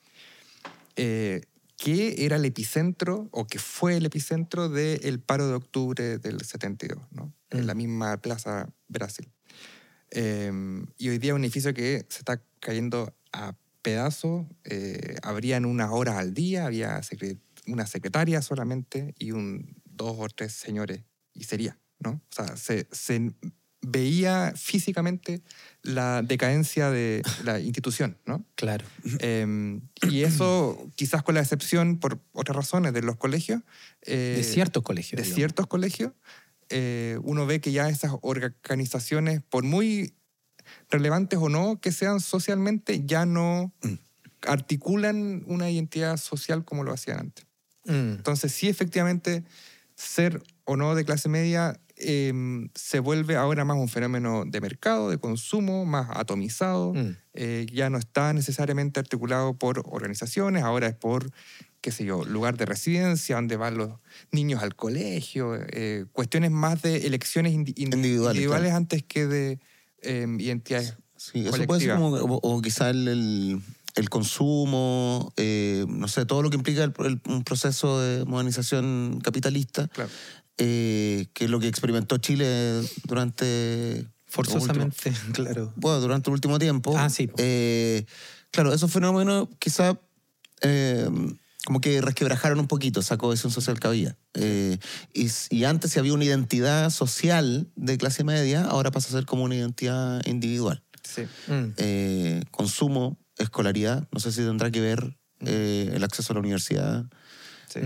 que era el epicentro, o que fue el epicentro del paro de octubre del 72, ¿no? En la misma Plaza Brasil. Y hoy día un edificio que se está cayendo a pedazos, habrían unas horas al día, había una secretaria solamente y 2 o 3 señores, y sería, ¿no? O sea, se veía físicamente la decadencia de la institución, ¿no? Claro. Y eso, quizás con la excepción, por otras razones, de los colegios. De ciertos colegios. De ciertos colegios. Uno ve que ya esas organizaciones, por muy relevantes o no que sean socialmente, ya no articulan una identidad social como lo hacían antes. Entonces, sí, efectivamente, ser o no de clase media se vuelve ahora más un fenómeno de mercado, de consumo, más atomizado. Ya no está necesariamente articulado por organizaciones, ahora es por, qué sé yo, lugar de residencia, donde van los niños al colegio, cuestiones más de elecciones individuales claro. Antes que de identidades colectivas. Eso puede ser como, o quizá el consumo, no sé, todo lo que implica un proceso de modernización capitalista, claro. Que es lo que experimentó Chile durante... Forzosamente, claro. Bueno, durante el último tiempo. Sí. Claro, esos fenómenos quizá como que resquebrajaron un poquito esa cohesión social que había. Y antes, si había una identidad social de clase media, ahora pasa a ser como una identidad individual. Sí. Consumo, escolaridad, no sé si tendrá que ver el acceso a la universidad, sí.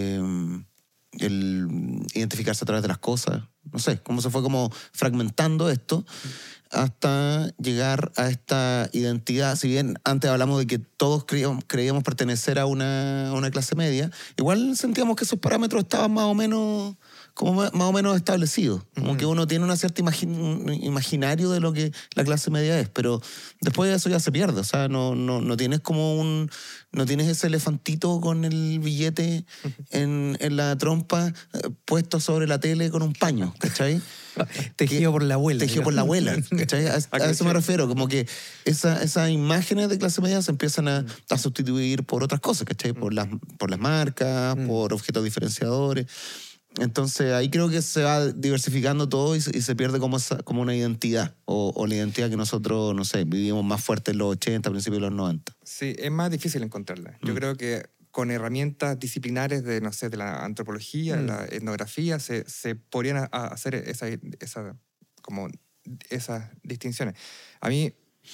El identificarse a través de las cosas, no sé, cómo se fue como fragmentando esto hasta llegar a esta identidad. Si bien antes hablamos de que todos creíamos pertenecer a una clase media, igual sentíamos que esos parámetros estaban más o menos establecidos. Como que uno tiene una cierta imaginario de lo que la clase media es, pero después de eso ya se pierde. O sea, no tienes como no tienes ese elefantito con el billete en la trompa puesto sobre la tele con un paño, ¿cachai? Tejido por la abuela. Tejido por la abuela, ¿cachai? A eso me refiero, como que esas imágenes de clase media se empiezan a sustituir por otras cosas, ¿cachai? Por las marcas, por objetos diferenciadores. Entonces ahí creo que se va diversificando todo y se pierde como una identidad, o la identidad que nosotros, no sé, vivimos más fuerte en los 80, principios de los 90. Sí, es más difícil encontrarla. Yo creo que con herramientas disciplinares de, no sé, de la antropología, la etnografía, se podrían hacer esas distinciones. A mí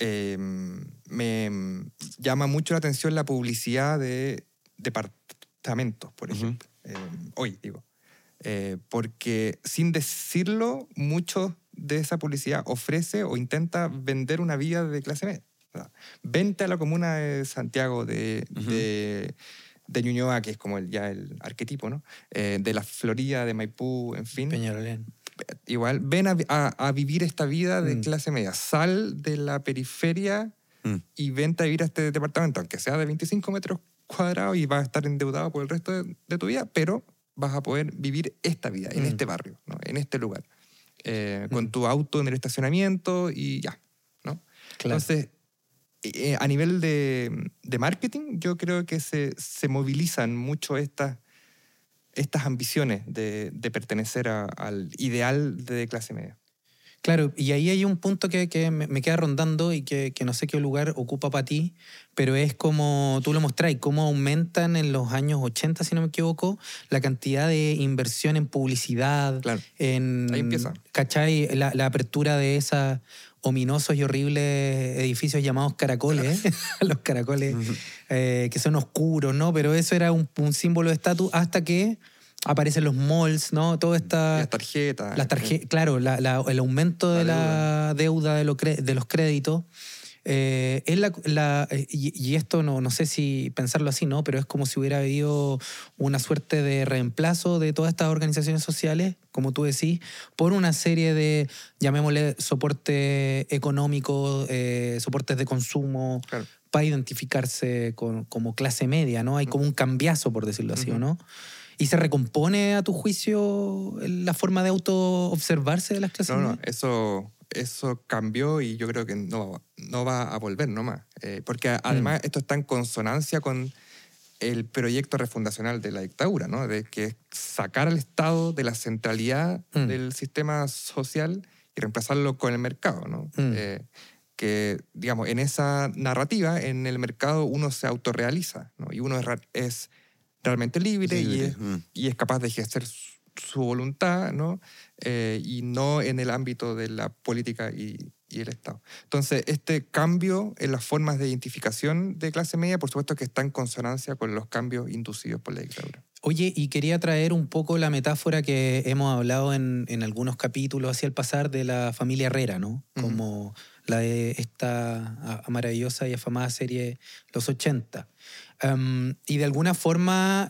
me llama mucho la atención la publicidad de departamentos, por ejemplo. Hoy, digo. Porque sin decirlo, mucho de esa publicidad ofrece o intenta vender una vida de clase media. O sea, vente a la comuna de Santiago, de Ñuñoa, que es como ya el arquetipo, ¿no? De la Florida, de Maipú, en fin. Peñalolén. Igual, ven a vivir esta vida de clase media. Sal de la periferia y vente a vivir a este departamento, aunque sea de 25 metros cuadrados y vas a estar endeudado por el resto de tu vida, pero vas a poder vivir esta vida en este barrio, ¿no? En este lugar, con tu auto en el estacionamiento y ya, ¿no? Claro. Entonces, a nivel de marketing, yo creo que se movilizan mucho estas ambiciones de pertenecer al ideal de clase media. Claro, y ahí hay un punto que me queda rondando y que no sé qué lugar ocupa para ti, pero es como tú lo mostrás, cómo aumentan en los años 80, si no me equivoco, la cantidad de inversión en publicidad, Claro. en, Ahí empieza. ¿cachai? La apertura de esos ominosos y horribles edificios llamados caracoles, los caracoles que son oscuros, ¿no? Pero eso era un símbolo de estatus hasta que aparecen los malls, ¿no? Todo esta... Las tarjetas. Claro, el aumento de la deuda de los créditos. Y esto no sé si pensarlo así, ¿no? Pero es como si hubiera habido una suerte de reemplazo de todas estas organizaciones sociales, como tú decís, por una serie de, llamémosle, soportes económicos, soportes de consumo, Claro. para identificarse como clase media, ¿no? Hay como un cambiazo, por decirlo así, ¿o no? ¿Y se recompone, a tu juicio, la forma de auto-observarse de las clases No, medias? eso cambió y yo creo que no va a volver nomás. Porque además esto está en consonancia con el proyecto refundacional de la dictadura, ¿no? De que sacar al Estado de la centralidad del sistema social y reemplazarlo con el mercado, ¿no? Que, digamos, en esa narrativa, en el mercado uno se autorrealiza, ¿no? Y uno es realmente libre y es capaz de ejercer su voluntad, ¿no? Y no en el ámbito de la política y el Estado. Entonces, este cambio en las formas de identificación de clase media, por supuesto que está en consonancia con los cambios inducidos por la dictadura. Oye, y quería traer un poco la metáfora que hemos hablado en algunos capítulos hacia el pasar de la familia Herrera, ¿no? Como la de esta maravillosa y afamada serie Los 80. Y de alguna forma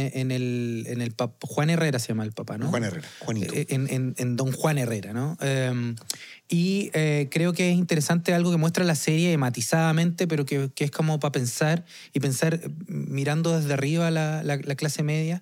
Juan Herrera se llama el papá, ¿no? Juan Herrera, Juanito. En Don Juan Herrera, ¿no? Y creo que es interesante algo que muestra la serie matizadamente, pero que es como para pensar mirando desde arriba la clase media,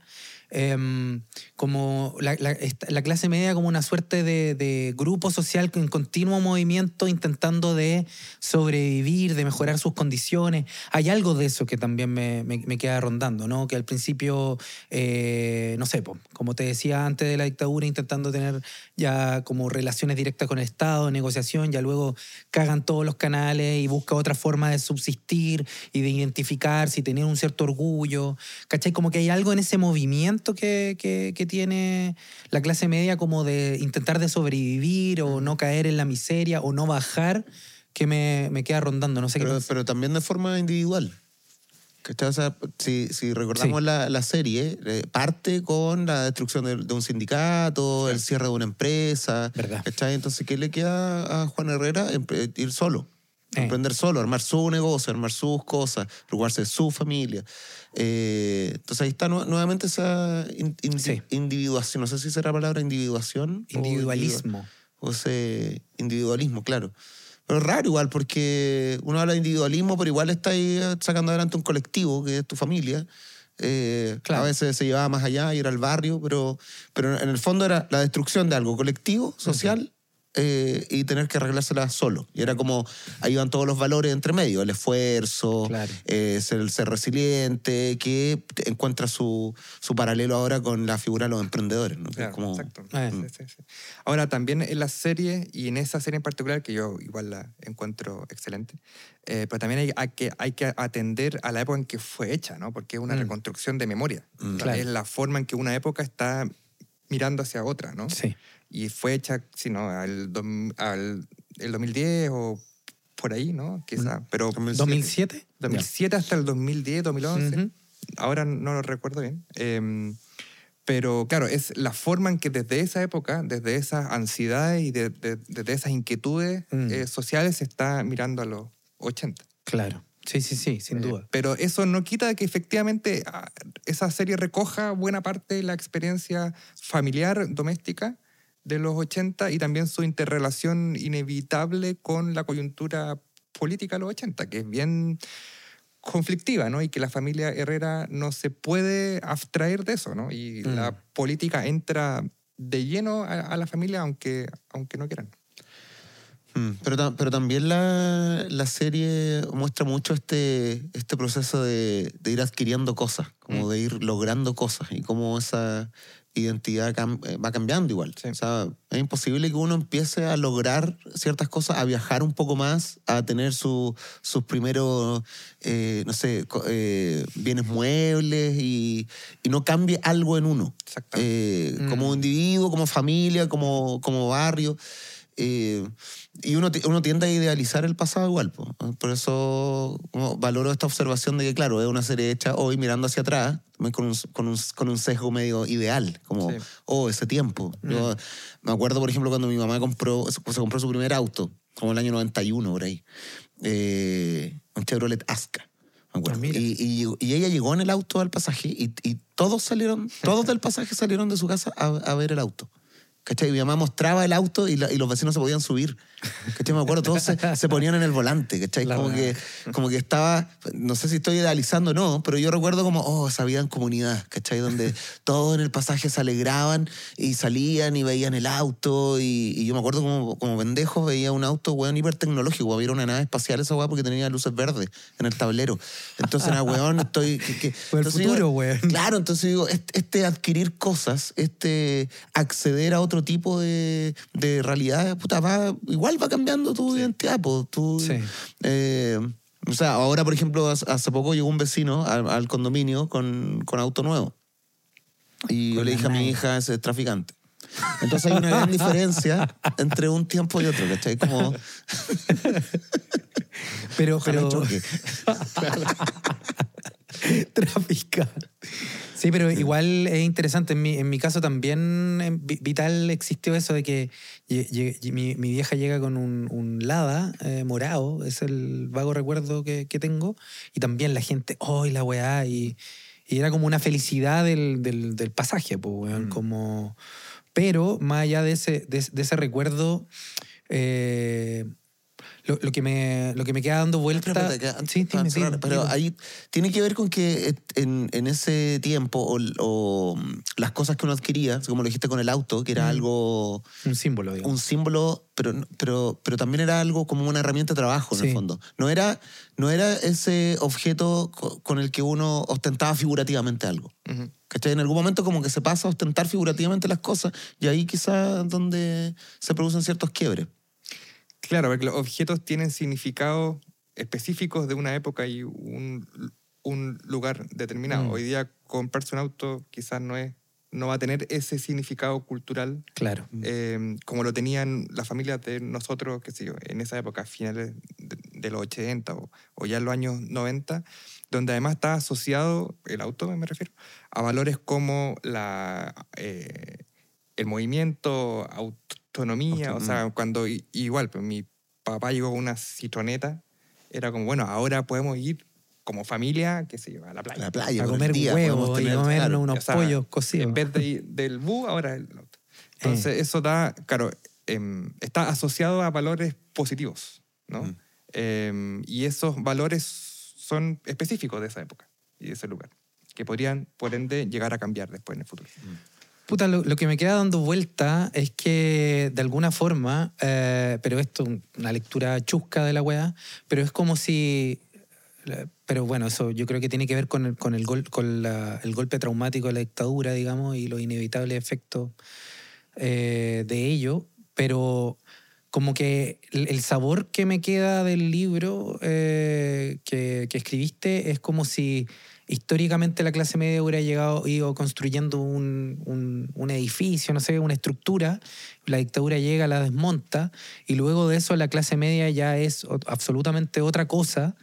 como la clase media como una suerte de grupo social en continuo movimiento intentando de sobrevivir, de mejorar sus condiciones. Hay algo de eso que también me queda rondando, ¿no? Que al principio, no sé, como te decía, antes de la dictadura intentando tener ya como relaciones directas con el Estado, negociación, ya luego cagan todos los canales y busca otra forma de subsistir y de identificarse y tener un cierto orgullo, ¿cachai? Como que hay algo en ese movimiento que tiene la clase media como de intentar de sobrevivir o no caer en la miseria o no bajar, que me queda rondando, no sé qué pasa. Pero también de forma individual. ¿Cachai? O sea, si recordamos la serie, parte con la destrucción de un sindicato, el cierre de una empresa. ¿Verdad? ¿Cachai? Entonces, ¿qué le queda a Juan Herrera? Ir solo. Emprender solo, armar su negocio, armar sus cosas, preocuparse de su familia. Entonces ahí está nuevamente esa individuación, no sé si será la palabra individuación. Individualismo. O ese individualismo, claro. Pero es raro igual, porque uno habla de individualismo, pero igual está ahí sacando adelante un colectivo, que es tu familia. Claro. A veces se llevaba más allá y era el barrio, pero en el fondo era la destrucción de algo colectivo, social, y tener que arreglárselas solo. Y era como, ahí van todos los valores entre medio, el esfuerzo, Claro. ser resiliente, que encuentra su paralelo ahora con la figura de los emprendedores, ¿no? Que es Claro, como, exacto. Sí. Ahora, también en la serie, y en esa serie en particular, que yo igual la encuentro excelente, pero también hay que atender a la época en que fue hecha, ¿no? Porque es una reconstrucción de memoria. Claro. Es la forma en que una época está mirando hacia otra, ¿no? Sí. Y fue hecha, si no, el 2010 o por ahí, ¿no? Quizá, pero 2007. 2007 hasta el 2010, 2011. Ujú. Ahora no lo recuerdo bien. Pero claro, es la forma en que desde esa época, desde esas ansiedades y desde esas inquietudes sociales se está mirando a los 80. Claro. Sí, sin duda. Pero eso no quita que efectivamente esa serie recoja buena parte de la experiencia familiar, doméstica de los 80 y también su interrelación inevitable con la coyuntura política de los 80, que es bien conflictiva, ¿no? Y que la familia Herrera no se puede abstraer de eso, ¿no? Y la política entra de lleno a la familia, aunque no quieran. Pero también la serie muestra mucho este proceso de ir adquiriendo cosas, como de ir logrando cosas y cómo esa identidad va cambiando igual. Sí. O sea, es imposible que uno empiece a lograr ciertas cosas, a viajar un poco más, a tener sus primeros, no sé, bienes muebles y no cambie algo en uno. Exacto. Como individuo, como familia, como barrio. Y uno tiende a idealizar el pasado igual. Por eso valoro esta observación de que, claro, es una serie hecha hoy mirando hacia atrás, también con un sesgo medio ideal, como, ese tiempo. Yo me acuerdo, por ejemplo, cuando mi mamá se compró su primer auto, como el año 91, por ahí, un Chevrolet Asca. Me acuerdo. Y ella llegó en el auto al pasaje y todos del pasaje salieron de su casa a ver el auto. ¿Cachai? Mi mamá mostraba el auto y los vecinos se podían subir. ¿Cachai? Me acuerdo, todos se ponían en el volante, ¿cachai? Como que estaba, no sé si estoy idealizando o no, pero yo recuerdo como, esa vida en comunidad, ¿cachai? Donde todos en el pasaje se alegraban y salían y veían el auto y yo me acuerdo como pendejo veía un auto, weón, hipertecnológico, había una nave espacial esa weón porque tenía luces verdes en el tablero. Entonces era, weón, Fue el futuro, weón. Claro, entonces digo, adquirir cosas, acceder a otro tipo de realidad, puta, igual va cambiando tu identidad. Sí. O sea, ahora, por ejemplo, hace poco llegó un vecino al condominio con auto nuevo. Y yo le dije a mi hija, ese es traficante. Entonces hay una gran diferencia entre un tiempo y otro, ¿cachai? Como... pero... choque. Traficante. Sí, pero igual es interesante. En mi caso también vital existió eso de que mi vieja llega con un Lada morado, es el vago recuerdo que tengo, y también la gente, y la weá, y era como una felicidad del pasaje, pues, weón, como... Pero más allá de ese recuerdo... Lo que me queda dando vuelta... Pero ahí tiene que ver con que en ese tiempo o las cosas que uno adquiría, como lo dijiste con el auto, que era algo... Un símbolo, digamos. Un símbolo, pero también era algo como una herramienta de trabajo, en el fondo. No era ese objeto con el que uno ostentaba figurativamente algo. ¿Cachai? En algún momento como que se pasa a ostentar figurativamente las cosas y ahí quizás donde se producen ciertos quiebres. Claro, porque los objetos tienen significados específicos de una época y un lugar determinado. Hoy día comprarse un auto quizás no va a tener ese significado cultural. Claro. Como lo tenían las familias de nosotros, qué sé yo, en esa época, finales de los 80 o ya en los años 90, donde además está asociado, el auto me refiero, a valores como el movimiento, autonomía, o sea, cuando igual, pues mi papá llegó con una citroneta, era como, bueno, ahora podemos ir como familia, qué sé yo, a la playa. A comer huevos y comer unos pollos cocidos. En vez del bus, ahora el auto. Entonces eso da, claro, está asociado a valores positivos, ¿no? Y esos valores son específicos de esa época y de ese lugar, que podrían, por ende, llegar a cambiar después en el futuro. Puta, lo que me queda dando vuelta es que de alguna forma, pero esto es una lectura chusca de la weá, pero es como si... Pero bueno, eso yo creo que tiene que ver con el golpe traumático de la dictadura, digamos, y los inevitables efectos de ello, pero como que el sabor que me queda del libro que escribiste es como si históricamente la clase media hubiera ido construyendo un edificio, no sé, una estructura, la dictadura llega, la desmonta, y luego de eso la clase media ya es absolutamente otra cosa,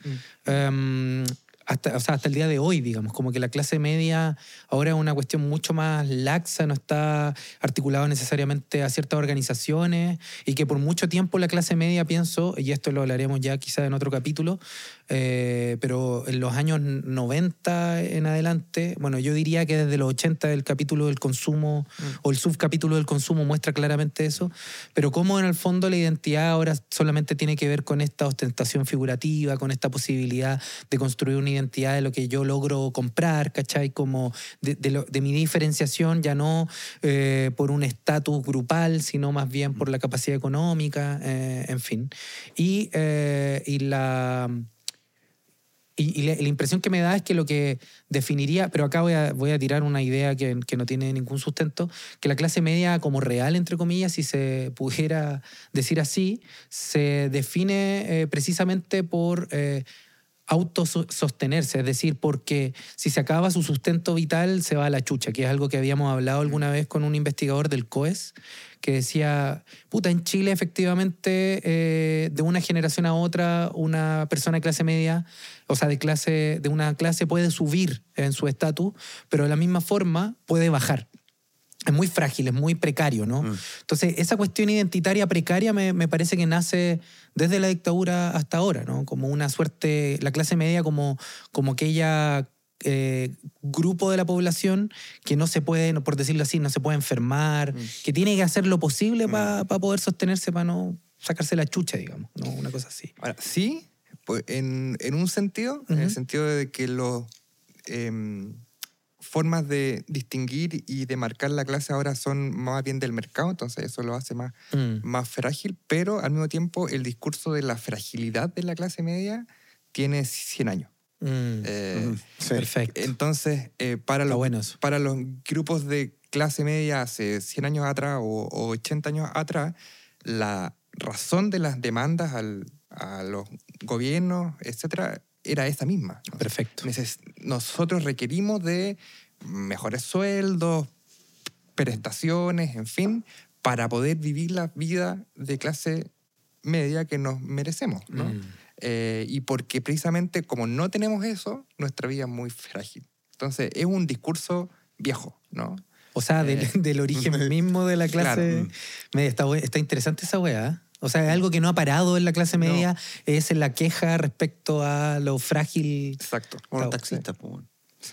hasta el día de hoy, digamos, como que la clase media ahora es una cuestión mucho más laxa, no está articulado necesariamente a ciertas organizaciones, y que por mucho tiempo la clase media, pienso, y esto lo hablaremos ya quizá en otro capítulo, pero en los años 90 en adelante, bueno, yo diría que desde los 80 el capítulo del consumo o el subcapítulo del consumo muestra claramente eso, pero cómo en el fondo la identidad ahora solamente tiene que ver con esta ostentación figurativa, con esta posibilidad de construir una identidad de lo que yo logro comprar, ¿cachai? Como de mi diferenciación, ya no por un estatus grupal, sino más bien por la capacidad económica, en fin. Y la impresión que me da es que lo que definiría, pero acá voy a tirar una idea que no tiene ningún sustento, que la clase media como real, entre comillas, si se pudiera decir así, se define precisamente por autosostenerse, es decir, porque si se acaba su sustento vital se va a la chucha, que es algo que habíamos hablado alguna vez con un investigador del COES, que decía, puta, en Chile efectivamente de una generación a otra una persona de clase media, o sea, de una clase puede subir en su estatus, pero de la misma forma puede bajar. Es muy frágil, es muy precario, ¿no? Entonces, esa cuestión identitaria precaria me parece que nace desde la dictadura hasta ahora, ¿no? Como una suerte, la clase media como aquella grupo de la población que no se puede, por decirlo así, no se puede enfermar, que tiene que hacer lo posible para poder sostenerse, para no sacarse la chucha, digamos, ¿no? Una cosa así. Ahora, sí, pues en un sentido, en el sentido de que los... formas de distinguir y de marcar la clase ahora son más bien del mercado, entonces eso lo hace más frágil, pero al mismo tiempo el discurso de la fragilidad de la clase media tiene 100 años. Sí. Perfecto. Entonces, para los grupos de clase media hace 100 años atrás o 80 años atrás, la razón de las demandas a los gobiernos, etcétera, era esa misma, ¿no? Perfecto. Nosotros requerimos de mejores sueldos, prestaciones, en fin, para poder vivir la vida de clase media que nos merecemos, ¿no? Y porque precisamente como no tenemos eso, nuestra vida es muy frágil. Entonces es un discurso viejo, ¿no? O sea, del origen mismo de la clase media. Está interesante esa weá. O sea, es algo que no ha parado en la clase media, es en la queja respecto a lo frágil. Exacto. Como los taxistas, pues.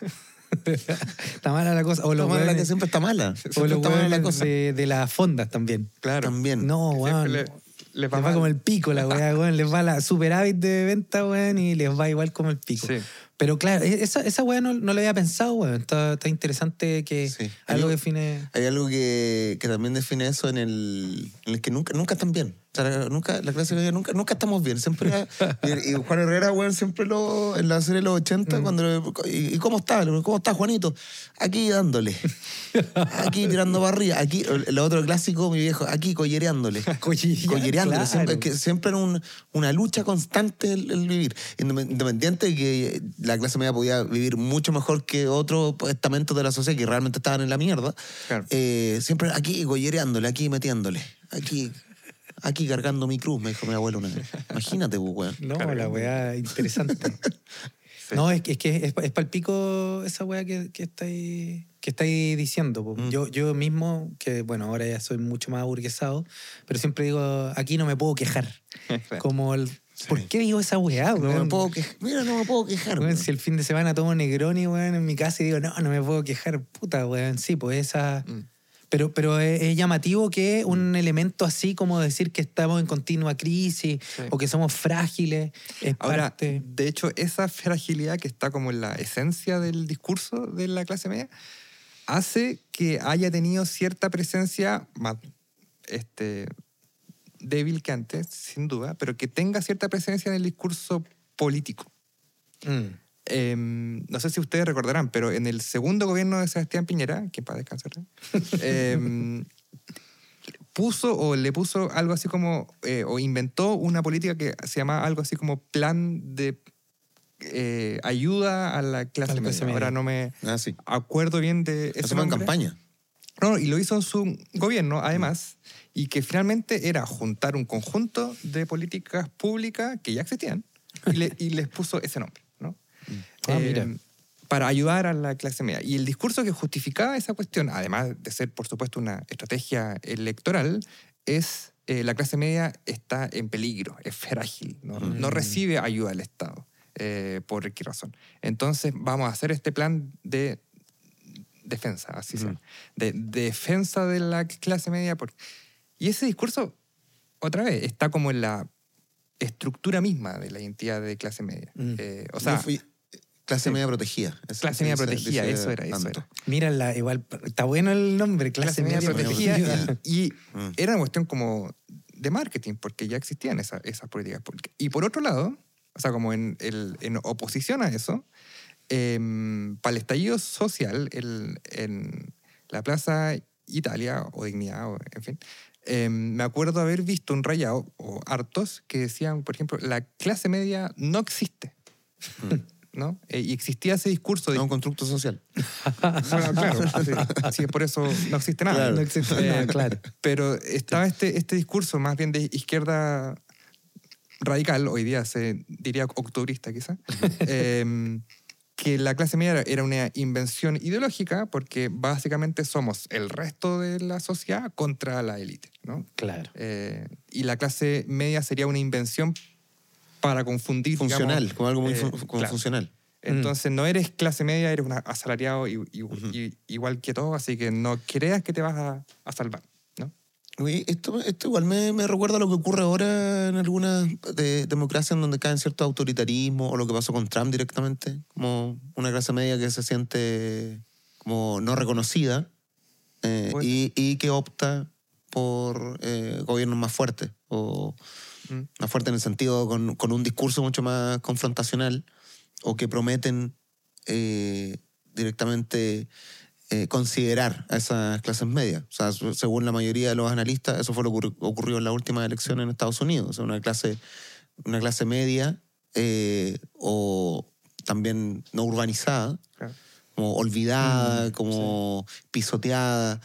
Está mala la cosa. O está mala, que siempre está mala. O lo está mala la cosa. De las fondas también. Claro. También. No, weón. Les va como el pico la weá, weón. Les va la superávit de venta, weón, y les va igual como el pico. Sí. Pero claro, esa weá no lo había pensado, weón. Está interesante que algo define... Hay algo que también define eso en el que nunca están bien. O sea, la clase media nunca estamos bien. Siempre y Juan Herrera, weón, siempre en la serie de los 80, cuando ¿y cómo está? ¿Cómo está, Juanito? Aquí dándole. Aquí tirando barriga. Aquí, el otro clásico, mi viejo, aquí collereándole. Collereándole. Claro. Siempre era una lucha constante el vivir. Independiente de que la clase media podía vivir mucho mejor que otros estamentos de la sociedad que realmente estaban en la mierda. Claro. Siempre aquí gollereándole, aquí metiéndole, aquí cargando mi cruz, me dijo mi abuelo una vez. Imagínate, weón. No, la weá interesante. Sí. No, es que es palpico esa weá que estáis diciendo. Yo mismo, que bueno, ahora ya soy mucho más aburguesado, pero siempre digo, aquí no me puedo quejar. Como ¿por qué digo esa weá, weón? No me puedo quejar. Weón, si el fin de semana tomo Negroni, weón, en mi casa y digo, no me puedo quejar, puta, weón. Sí, pues esa... Pero es llamativo que un elemento así como decir que estamos en continua crisis o que somos frágiles es Ahora, parte... de hecho, esa fragilidad que está como en la esencia del discurso de la clase media hace que haya tenido cierta presencia más débil que antes, sin duda, pero que tenga cierta presencia en el discurso político. No sé si ustedes recordarán, pero en el segundo gobierno de Sebastián Piñera, que para descansar, le puso algo así como, o inventó una política que se llama algo así como plan de ayuda a la clase media. Ahora no me acuerdo bien de ese nombre. En campaña. No, y lo hizo en su gobierno, además, y que finalmente era juntar un conjunto de políticas públicas que ya existían y les puso ese nombre, ¿no? Mira. Para ayudar a la clase media. Y el discurso que justificaba esa cuestión, además de ser, por supuesto, una estrategia electoral, es la clase media está en peligro, es frágil, no recibe ayuda del Estado. ¿Por qué razón? Entonces vamos a hacer este plan de defensa, así se llama, de defensa de la clase media. Y ese discurso, otra vez, está como en la estructura misma de la identidad de clase media. O sea, clase media protegida. Clase media protegida, eso era. Mírala, igual, está bueno el nombre, clase media protegida. Y era una cuestión como de marketing, porque ya existían esas políticas públicas. Y por otro lado, o sea, como en oposición a eso, para el estallido social, en la Plaza Italia, o Dignidad, en fin, me acuerdo haber visto un rayado, o hartos, que decían, por ejemplo, la clase media no existe. ¿No? Y existía ese discurso de... un constructo social. Bueno, claro. Así es, por eso no existe nada. Claro, no existe nada, claro. Pero estaba este discurso más bien de izquierda radical, hoy día se diría octubrista quizá, que la clase media era una invención ideológica porque básicamente somos el resto de la sociedad contra la élite, ¿no? Claro. Y la clase media sería una invención para confundir, funcional, digamos, como algo muy claro. funcional. Entonces no eres clase media, eres un asalariado igual que todo, así que no creas que te vas a salvar, ¿no? Oye, esto igual me recuerda a lo que ocurre ahora en algunas democracias en donde caen cierto autoritarismo, o lo que pasó con Trump directamente, como una clase media que se siente como no reconocida y que opta por gobiernos más fuertes, o más fuertes en el sentido con un discurso mucho más confrontacional, o que prometen directamente considerar a esas clases medias. O sea, según la mayoría de los analistas, eso fue lo que ocurrió en la última elección en Estados Unidos. O sea, una clase media o también no urbanizada, Claro. como olvidada, como pisoteada,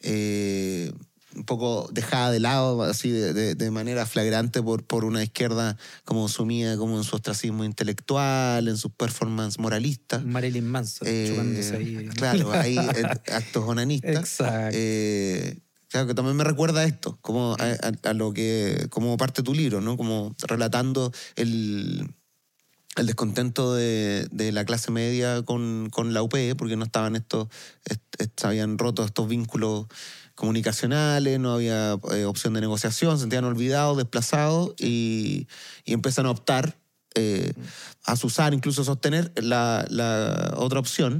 un poco dejada de lado, así de manera flagrante por una izquierda como sumida como en su ostracismo intelectual, en sus performances moralistas. Marilyn Manson, chupándose ahí. Claro, hay actos onanistas. Exacto. Claro, que también me recuerda a esto, como a lo que, como parte de tu libro, ¿no? Como relatando el descontento de la clase media con la UP, porque no estaban habían roto estos vínculos comunicacionales, no había opción de negociación, se sentían olvidados, desplazados, y empiezan a optar a usar, incluso sostener la otra opción.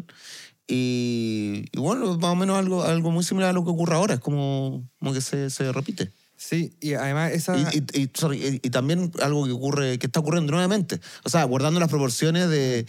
Y bueno, más o menos algo muy similar a lo que ocurre ahora, es como que se repite. Sí, y además esa... Y también algo que está ocurriendo nuevamente. O sea, guardando las proporciones de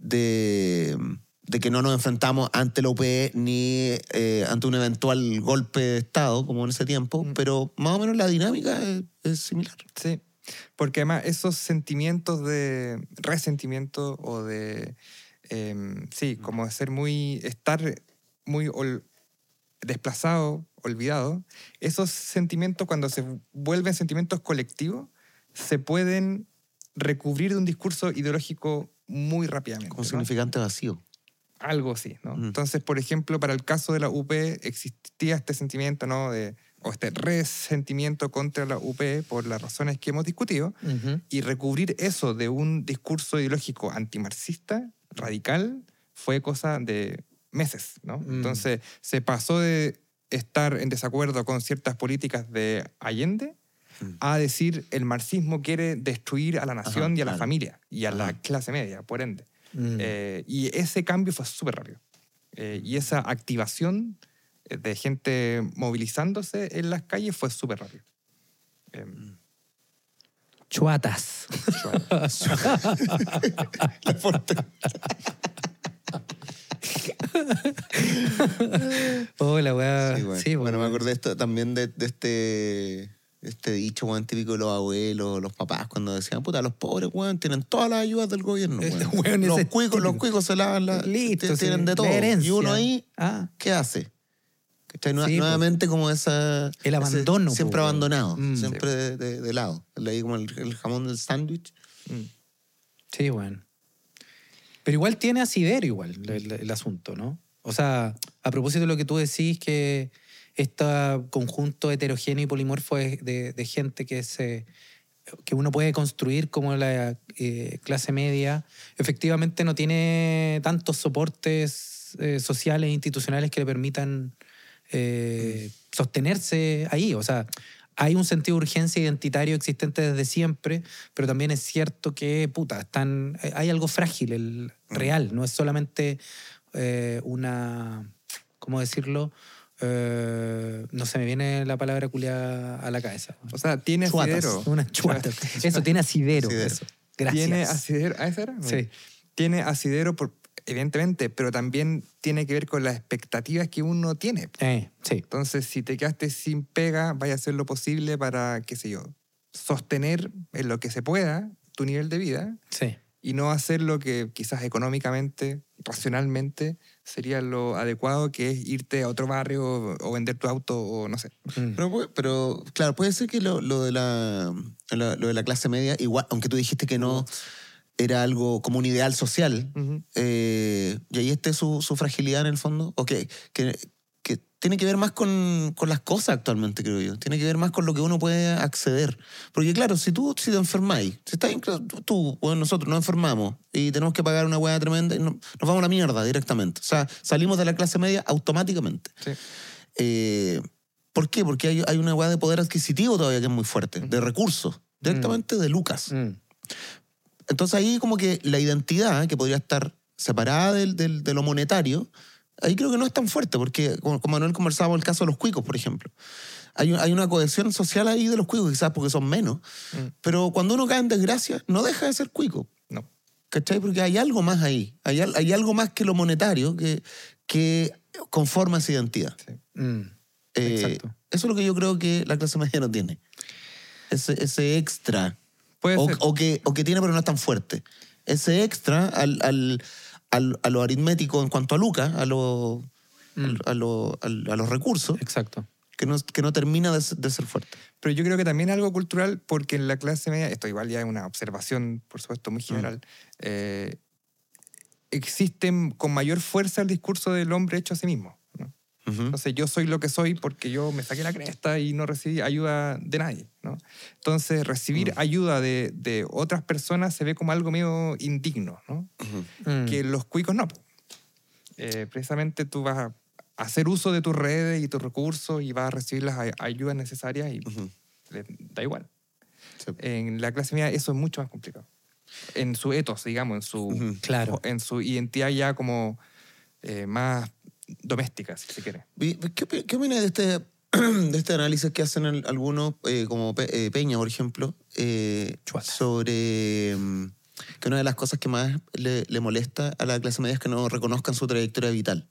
que no nos enfrentamos ante la UPE ni ante un eventual golpe de Estado, como en ese tiempo, pero más o menos la dinámica es similar. Sí, porque además esos sentimientos de resentimiento o de... como de estar muy desplazado, olvidado, esos sentimientos, cuando se vuelven sentimientos colectivos, se pueden recubrir de un discurso ideológico muy rápidamente. Como significante vacío. Algo así, ¿no? Entonces, por ejemplo, para el caso de la UP existía este sentimiento, ¿no? O este resentimiento contra la UP por las razones que hemos discutido, y recubrir eso de un discurso ideológico antimarxista, radical, fue cosa de meses, ¿no? Entonces, se pasó de estar en desacuerdo con ciertas políticas de Allende a decir el marxismo quiere destruir a la nación y a la familia y a la clase media, por ende. Y ese cambio fue súper rápido. Y esa activación de gente movilizándose en las calles fue súper rápido. Chuatas. Oh, la weá. Sí, bueno. Sí, Bueno, me weón. acordé esto, también de este dicho, weón, típico de los abuelos, los papás, cuando decían, puta, los pobres, weón, tienen todas las ayudas del gobierno, Este weón. weón Los ese es cuicos típico. se lavan Listo, tienen sí, de todo. la herencia. Y uno ahí, Ah. ¿qué hace? ¿Cachai? Sí, Nuevamente como El abandono. siempre po, weón. abandonado, Mm. siempre de lado. Leí como el jamón del sándwich. Sí, bueno. Pero igual tiene asidero igual el asunto, ¿no? O sea, a propósito de lo que tú decís, que este conjunto heterogéneo y polimorfo de gente que uno puede construir como la clase media, efectivamente no tiene tantos soportes sociales e institucionales que le permitan sostenerse ahí. O sea, hay un sentido de urgencia identitario existente desde siempre, pero también es cierto que, puta, hay algo frágil, real. No es solamente una, ¿cómo decirlo? No se me viene la palabra culiada a la cabeza. O sea, tiene Chuatas. asidero. Una chuata. Eso, tiene asidero. Asidero. Eso. Gracias. Tiene asidero. ¿Ah, esa era? Sí. Tiene asidero, evidentemente, pero también tiene que ver con las expectativas que uno tiene. Sí. Entonces, si te quedaste sin pega, vaya a hacer lo posible para, qué sé yo, sostener en lo que se pueda tu nivel de vida Sí. y no hacer lo que quizás económicamente, racionalmente, sería lo adecuado, que es irte a otro barrio o vender tu auto o no sé. Mm. Pero claro, puede ser que lo de la clase media, igual, aunque tú dijiste que no era algo como un ideal social, Ujú. y ahí esté su fragilidad en el fondo, o que tiene que ver más con las cosas actualmente, creo yo. Tiene que ver más con lo que uno puede acceder. Porque claro, si te enfermáis, si estás tú o nosotros nos enfermamos y tenemos que pagar una hueá tremenda, nos vamos a la mierda directamente. O sea, salimos de la clase media automáticamente. Sí. ¿Por qué? Porque hay una hueá de poder adquisitivo todavía que es muy fuerte, de recursos, directamente de lucas. Mm. Entonces ahí como que la identidad, que podría estar separada de lo monetario, ahí creo que no es tan fuerte, porque con Manuel conversábamos el caso de los cuicos, por ejemplo. Hay una cohesión social ahí de los cuicos, quizás porque son menos, pero cuando uno cae en desgracia, no deja de ser cuico. No. ¿Cachai? Porque hay algo más ahí, hay algo más que lo monetario que conforma esa identidad. Sí. Exacto. Eso es lo que yo creo que la clase media no tiene. Ese extra. Puede ser. O que tiene, pero no es tan fuerte. Ese extra a lo aritmético en cuanto a lucas, a los recursos, Exacto. que no termina de ser fuerte. Pero yo creo que también es algo cultural, porque en la clase media, esto igual ya es una observación, por supuesto, muy general, existe con mayor fuerza el discurso del hombre hecho a sí mismo, ¿no? Ujú. Entonces, yo soy lo que soy porque yo me saqué la cresta y no recibí ayuda de nadie, ¿no? Entonces, recibir ayuda de otras personas se ve como algo medio indigno, ¿no? Mm. Que los cuicos no. Precisamente tú vas a hacer uso de tus redes y tus recursos y vas a recibir las ayudas necesarias y le da igual. Sí. En la clase media eso es mucho más complicado. En su ethos, digamos, Claro. en su identidad ya como más doméstica, si se quiere. ¿Qué opinas de este análisis que hacen algunos, como Peña, por ejemplo, sobre que una de las cosas que más le molesta a la clase media es que no reconozcan su trayectoria vital?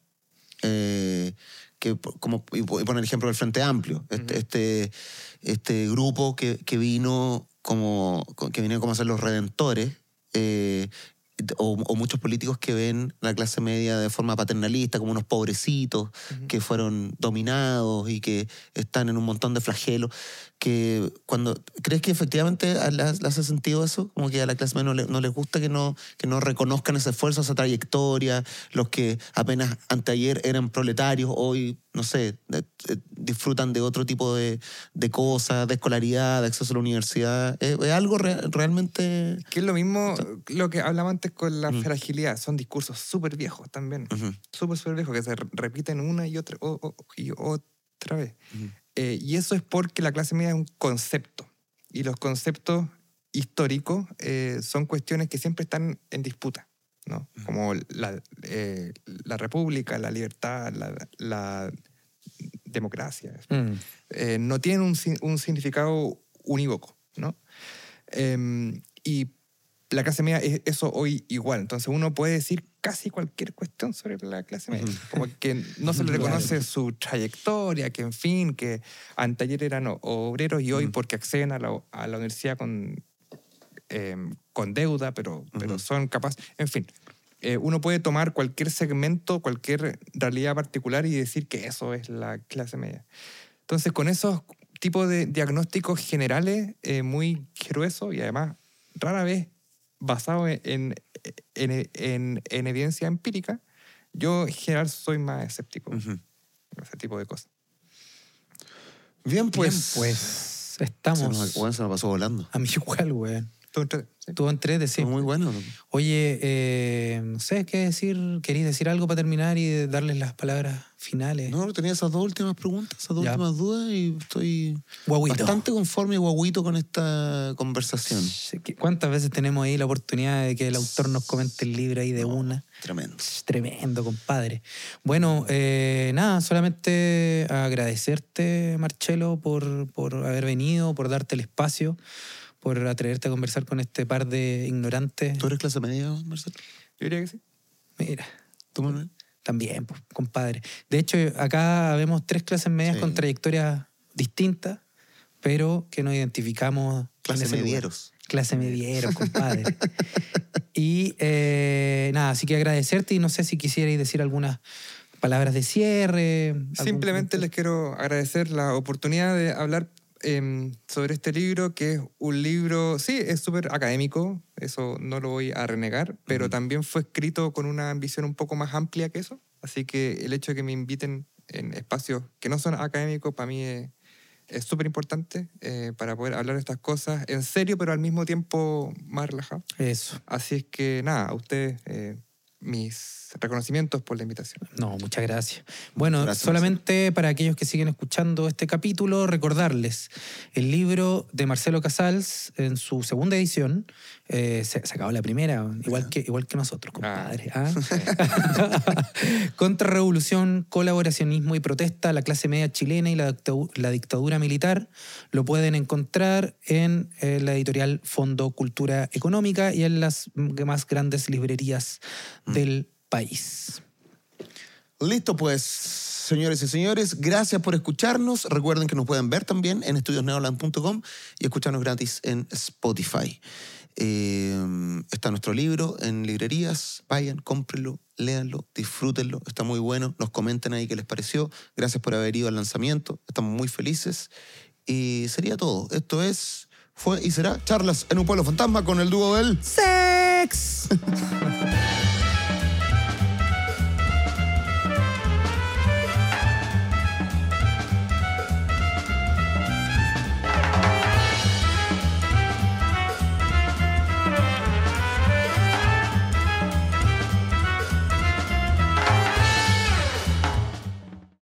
Y poner el ejemplo del Frente Amplio, este grupo que vino como a ser los redentores, o muchos políticos que ven la clase media de forma paternalista, como unos pobrecitos que fueron dominados y que están en un montón de flagelos. ¿Crees que efectivamente le hace sentido eso? Como que a la clase media no les gusta que no reconozcan ese esfuerzo, esa trayectoria, los que apenas anteayer eran proletarios, hoy, no sé, disfrutan de otro tipo de cosas, de escolaridad, de acceso a la universidad. ¿Es algo realmente...? Que es lo mismo lo que hablaba antes con la fragilidad. Son discursos súper viejos también. Súper viejos, que se repiten una y otra, y otra vez. Y eso es porque la clase media es un concepto. Y los conceptos históricos son cuestiones que siempre están en disputa, ¿no? Como la república, la libertad, la democracia. No tienen un significado unívoco, ¿no? Y la clase media es eso hoy igual. Entonces uno puede decir casi cualquier cuestión sobre la clase media. Como que no se le reconoce su trayectoria, que en fin, que anteayer eran obreros y hoy porque acceden a la universidad con deuda, pero son capaces... En fin, uno puede tomar cualquier segmento, cualquier realidad particular y decir que eso es la clase media. Entonces, con esos tipos de diagnósticos generales muy gruesos y además rara vez basado en evidencia empírica, yo en general soy más escéptico con ese tipo de cosas. Bien, pues. Estamos... Se nos pasó volando. A mí igual, güey. Tú entrete, sí. Muy bueno. Oye, no sé qué decir. ¿Queréis decir algo para terminar y darles las palabras finales? No, tenía esas dos últimas preguntas, esas dos últimas dudas y estoy bastante conforme y guaguito con esta conversación. ¿Cuántas veces tenemos ahí la oportunidad de que el autor nos comente el libro ahí de una? Tremendo. Tremendo, compadre. Bueno, nada, solamente agradecerte, Marcelo, por haber venido, por darte el espacio, por atreverte a conversar con este par de ignorantes. ¿Tú eres clase media, Marcelo? Yo diría que sí. Mira. ¿Tú, Manuel? También, pues, compadre. De hecho, acá vemos 3 clases medias con trayectorias distintas, pero que nos identificamos. Clase medieros. Clase medieros, compadre. Y nada, así que agradecerte y no sé si quisierais decir algunas palabras de cierre. Simplemente les quiero agradecer la oportunidad de hablar sobre este libro, que es un libro, sí, es súper académico, eso no lo voy a renegar, pero también fue escrito con una ambición un poco más amplia que eso, así que el hecho de que me inviten en espacios que no son académicos para mí es súper importante para poder hablar de estas cosas en serio, pero al mismo tiempo más relajado. Eso. Así es que nada, a ustedes mis reconocimientos por la invitación. No, muchas gracias. Bueno, solamente para aquellos que siguen escuchando este capítulo, recordarles el libro de Marcelo Casals en su segunda edición. Se acabó la primera, igual que nosotros, compadre. Contrarrevolución, colaboracionismo y protesta, la clase media chilena y la dictadura militar. Lo pueden encontrar en la editorial Fondo Cultura Económica y en las más grandes librerías del país. Listo, pues, señores y señores, gracias por escucharnos. Recuerden que nos pueden ver también en estudiosneoland.com y escucharnos gratis en Spotify. Está nuestro libro en librerías. Vayan, cómprenlo, léanlo, disfrútenlo. Está muy bueno. Nos comenten ahí qué les pareció. Gracias por haber ido al lanzamiento. Estamos muy felices. Y sería todo. Esto fue y será Charlas en un Pueblo Fantasma con el dúo del Sex.